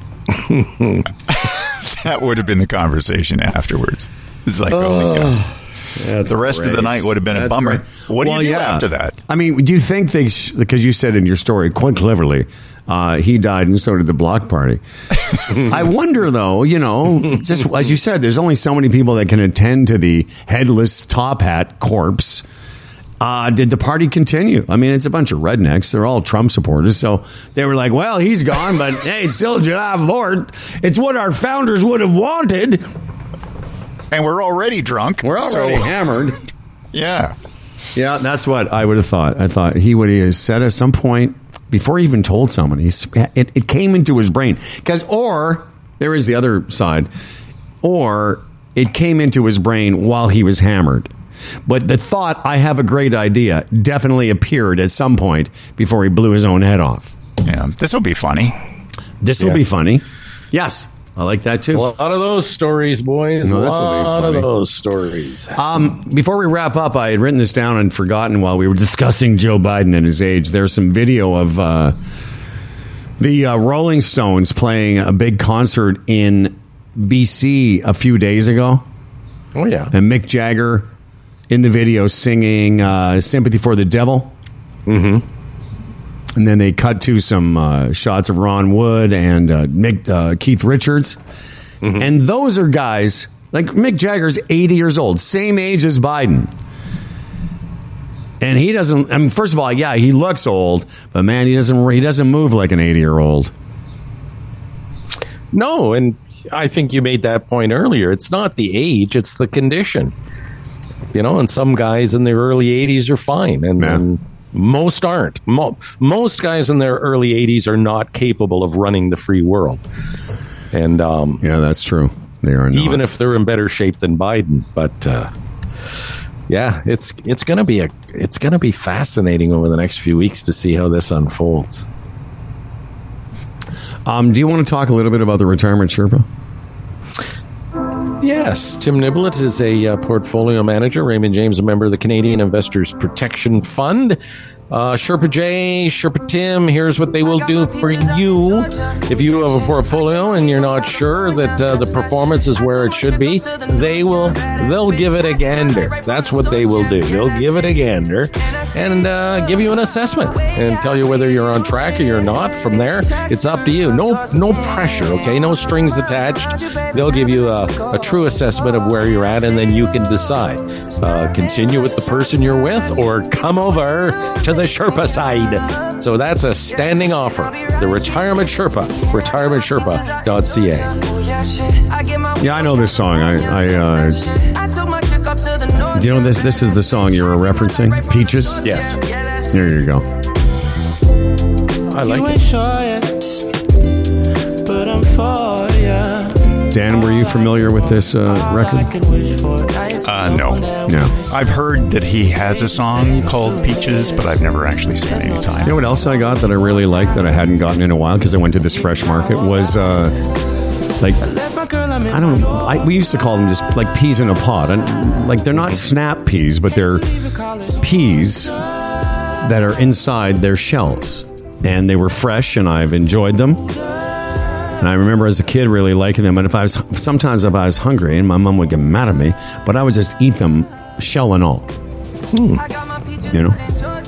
That would have been the conversation afterwards. It's like, oh my God. The rest of the night would have been a bummer. Great. What do you do after that?
I mean, do you think because you said in your story quite cleverly, he died and so did the block party. I wonder, though, just as you said, there's only so many people that can attend to the headless top hat corpse. Did the party continue? I mean, it's a bunch of rednecks. They're all Trump supporters. So they were like, well, he's gone, but hey, it's still July 4th. It's what our founders would have wanted.
And we're already drunk.
We're already hammered.
Yeah.
Yeah, that's what I would have thought. I thought he would have said at some point, before he even told someone, it came into his brain. Or, there is the other side, or it came into his brain while he was hammered. But the thought, I have a great idea, definitely appeared at some point before he blew his own head off.
Yeah, this will be funny.
This will be funny. Yes, I like that too.
A lot of those stories, boys. A lot of those stories.
Before we wrap up, I had written this down and forgotten while we were discussing Joe Biden and his age. There's some video of the Rolling Stones playing a big concert in BC a few days ago.
Oh, yeah.
And Mick Jagger in the video singing Sympathy for the Devil.
Mm-hmm.
And then they cut to some shots of Ron Wood and Keith Richards. Mm-hmm. And those are guys, like Mick Jagger's 80 years old, same age as Biden. And he doesn't, I mean, first of all, yeah, he looks old, but man, he doesn't move like an 80-year-old.
No, and I think you made that point earlier. It's not the age, it's the condition. And some guys in their early 80s are fine, and most aren't. Most guys in their early 80s are not capable of running the free world. And
yeah, that's true. They are not.
Even if they're in better shape than Biden. But yeah, it's going to be fascinating over the next few weeks to see how this unfolds.
Do you want to talk a little bit about the retirement Sherpa?
Yes, Tim Niblett is a portfolio manager. Raymond James, a member of the Canadian Investors Protection Fund. Sherpa J, Sherpa Tim, here's what they will do for you. If you have a portfolio and you're not sure that the performance is where it should be, they'll give it a gander. That's what they will do. They'll give it a gander and give you an assessment and tell you whether you're on track or you're not. From there, it's up to you. No pressure, okay? No strings attached. They'll give you a true assessment of where you're at, and then you can decide. Continue with the person you're with or come over to the Sherpa side. So that's a standing offer. The Retirement Sherpa, retirementsherpa.ca.
Yeah, I know this song. Do you know this? This is the song you were referencing, Peaches?
Yes.
There you go.
I like it.
Dan, were you familiar with this record?
No.
No.
I've heard that he has a song called Peaches, but I've never actually spent any time.
You know what else I got that I really liked that I hadn't gotten in a while because I went to this fresh market was like, I don't know, we used to call them just like peas in a pod. And like they're not snap peas, but they're peas that are inside their shells. And they were fresh and I've enjoyed them. And I remember as a kid really liking them. And sometimes if I was hungry, and my mom would get mad at me, but I would just eat them, shell and all. You know?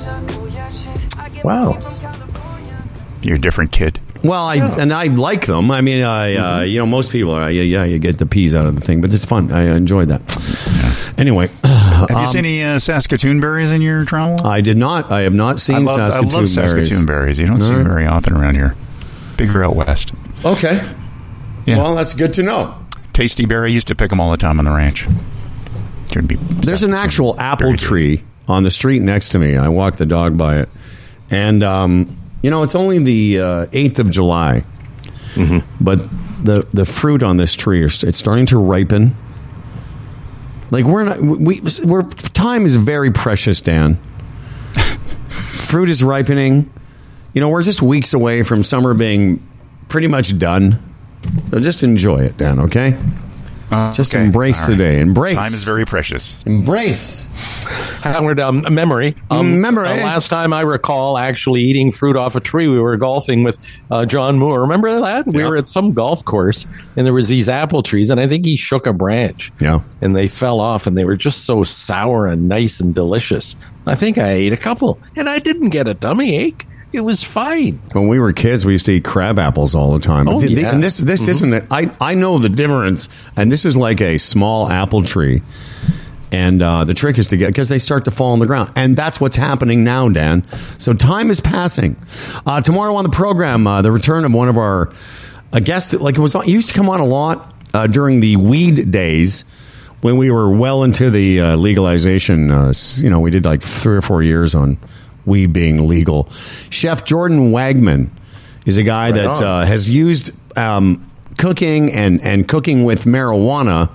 Wow.
You're a different kid.
Well, I like them. I mean, most people are, you get the peas out of the thing, but it's fun. I enjoyed that. Yeah. Anyway,
Have you seen any Saskatoon berries in your travel?
I did not. I have not seen Saskatoon berries.
I love Saskatoon berries. You don't see them very often around here. Bigger out west.
Okay.
Yeah.
Well, that's good to know.
Tasty Berry used to pick them all the time on the ranch.
There's an actual apple tree on the street next to me. I walk the dog by it. And, it's only the 8th of July. Mm-hmm. But the fruit on this tree, it's starting to ripen. Like, time is very precious, Dan. Fruit is ripening. We're just weeks away from summer being pretty much done. So just enjoy it, Dan, okay? Just embrace the day. Embrace.
Time is very precious.
Embrace.
Howard, memory. Last time I recall actually eating fruit off a tree, we were golfing with John Moore. Remember that? We were at some golf course, and there was these apple trees, and I think he shook a branch.
Yeah.
And they fell off, and they were just so sour and nice and delicious. I think I ate a couple, and I didn't get a tummy ache. It was fine.
When we were kids, we used to eat crab apples all the time.
Oh, yeah.
And this isn't it. I know the difference. And this is like a small apple tree. And the trick is to get, because they start to fall on the ground. And that's what's happening now, Dan. So time is passing. Tomorrow on the program, the return of one of our guests. Like it used to come on a lot during the weed days when we were well into the legalization. We did like 3 or 4 years on weed being legal. Chef Jordan Wagman is a guy that has used cooking and cooking with marijuana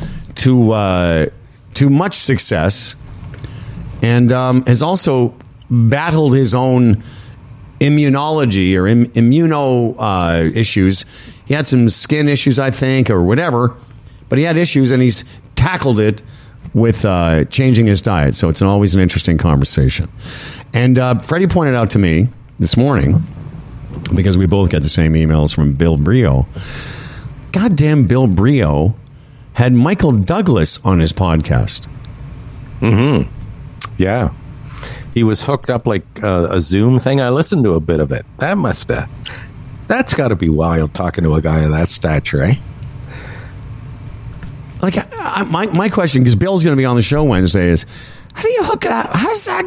to much success, and has also battled his own immunology or immuno issues. He had some skin issues, I think, or whatever, but he had issues, and he's tackled it with changing his diet. So it's always an interesting conversation. And Freddie pointed out to me this morning, because we both get the same emails from Bill Brio. Goddamn, Bill Brio had Michael Douglas on his podcast.
Mm-hmm. Yeah. He was hooked up like a Zoom thing. I listened to a bit of it. That's got to be wild talking to a guy of that stature, eh?
Like, my question, because Bill's going to be on the show Wednesday, is how do you hook up? How does that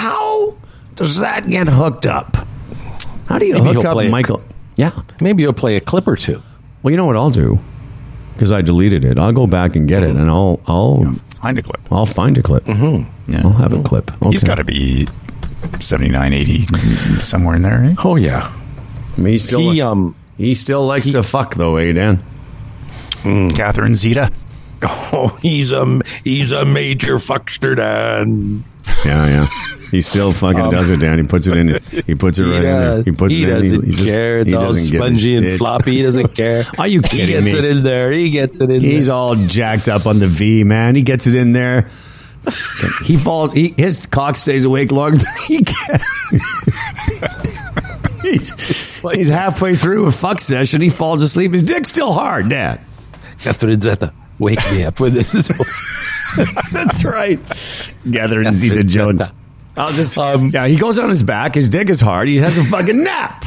get hooked up? How do you hook up Michael? Yeah.
Maybe you'll play a clip or two.
Well, you know what I'll do? Because I deleted it. I'll go back and get it, and I'll
find a clip.
I'll find a clip.
Mm-hmm.
Yeah. I'll have a clip. Okay.
He's got to be 79, 80, somewhere in there, eh?
Oh, yeah.
I mean, he still likes to fuck, though, eh, Dan?
Catherine Zeta.
Oh, he's a major fuckster, Dan.
Yeah. He still fucking does it, Dan. He puts it in. He puts it right in there. He
doesn't care. It's all spongy and floppy. He doesn't care.
Are you kidding me?
He gets it in there.
He's all jacked up on the V, man. He gets it in there. He falls. His cock stays awake longer than he can. He's halfway through a fuck session. He falls asleep. His dick's still hard, Dad.
Catherine Zeta, wake me up when this is over.
That's right. Catherine Zeta Jones. I'll just, he goes on his back. His dick is hard. He has a fucking nap.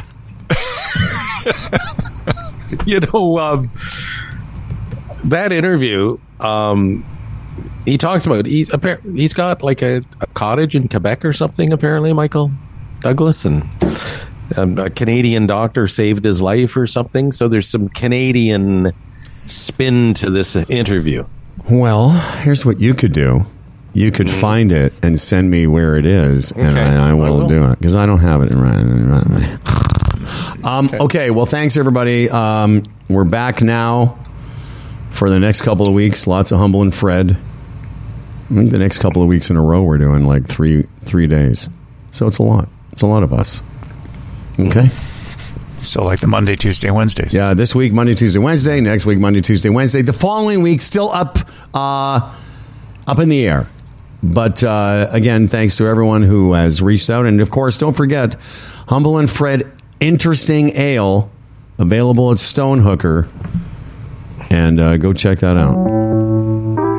That interview, he talks about, he's got like a cottage in Quebec or something, apparently, Michael Douglas, and a Canadian doctor saved his life or something. So there's some Canadian spin to this interview.
Well, here's what you could do. You could find it and send me where it is, and I will do it, because I don't have it right. Okay, well, thanks, everybody. We're back now for the next couple of weeks. Lots of Humble and Fred. I think the next couple of weeks in a row we're doing like three days. So it's a lot. It's a lot of us. Okay?
So like the Monday, Tuesday, Wednesdays.
Yeah, this week, Monday, Tuesday, Wednesday. Next week, Monday, Tuesday, Wednesday. The following week, still up in the air. But again, thanks to everyone who has reached out. And of course, don't forget, Humble and Fred Interesting Ale, available at Stonehooker. And go check that out.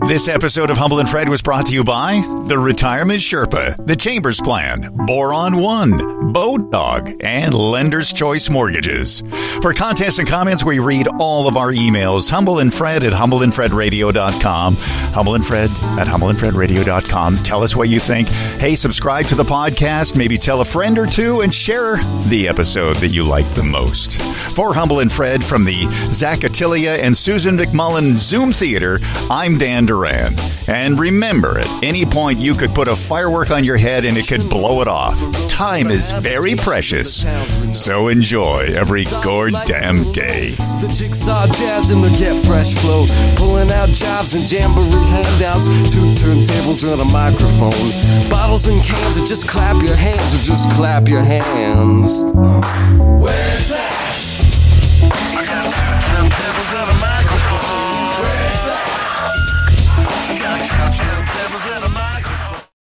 This episode of Humble and Fred was brought to you by The Retirement Sherpa, The Chambers Plan, Boron One, Boat Dog, and Lender's Choice Mortgages. For contests and comments, we read all of our emails. Humble and Fred at humbleandfredradio.com. Humble and Fred at humbleandfredradio.com. Tell us what you think. Hey, subscribe to the podcast. Maybe tell a friend or two and share the episode that you like the most. For Humble and Fred from the Zach Attilia and Susan McMullen Zoom Theater, I'm Dan Duran. And remember, at any point you could put a firework on your head and it could blow it off. Time is very precious, so enjoy every goddamn day.
The jigsaw jazz and the get fresh flow, pulling out jobs and jamboree handouts, 2 turntables and a microphone, bottles and cans, or just clap your hands, or just clap your hands. Where's that?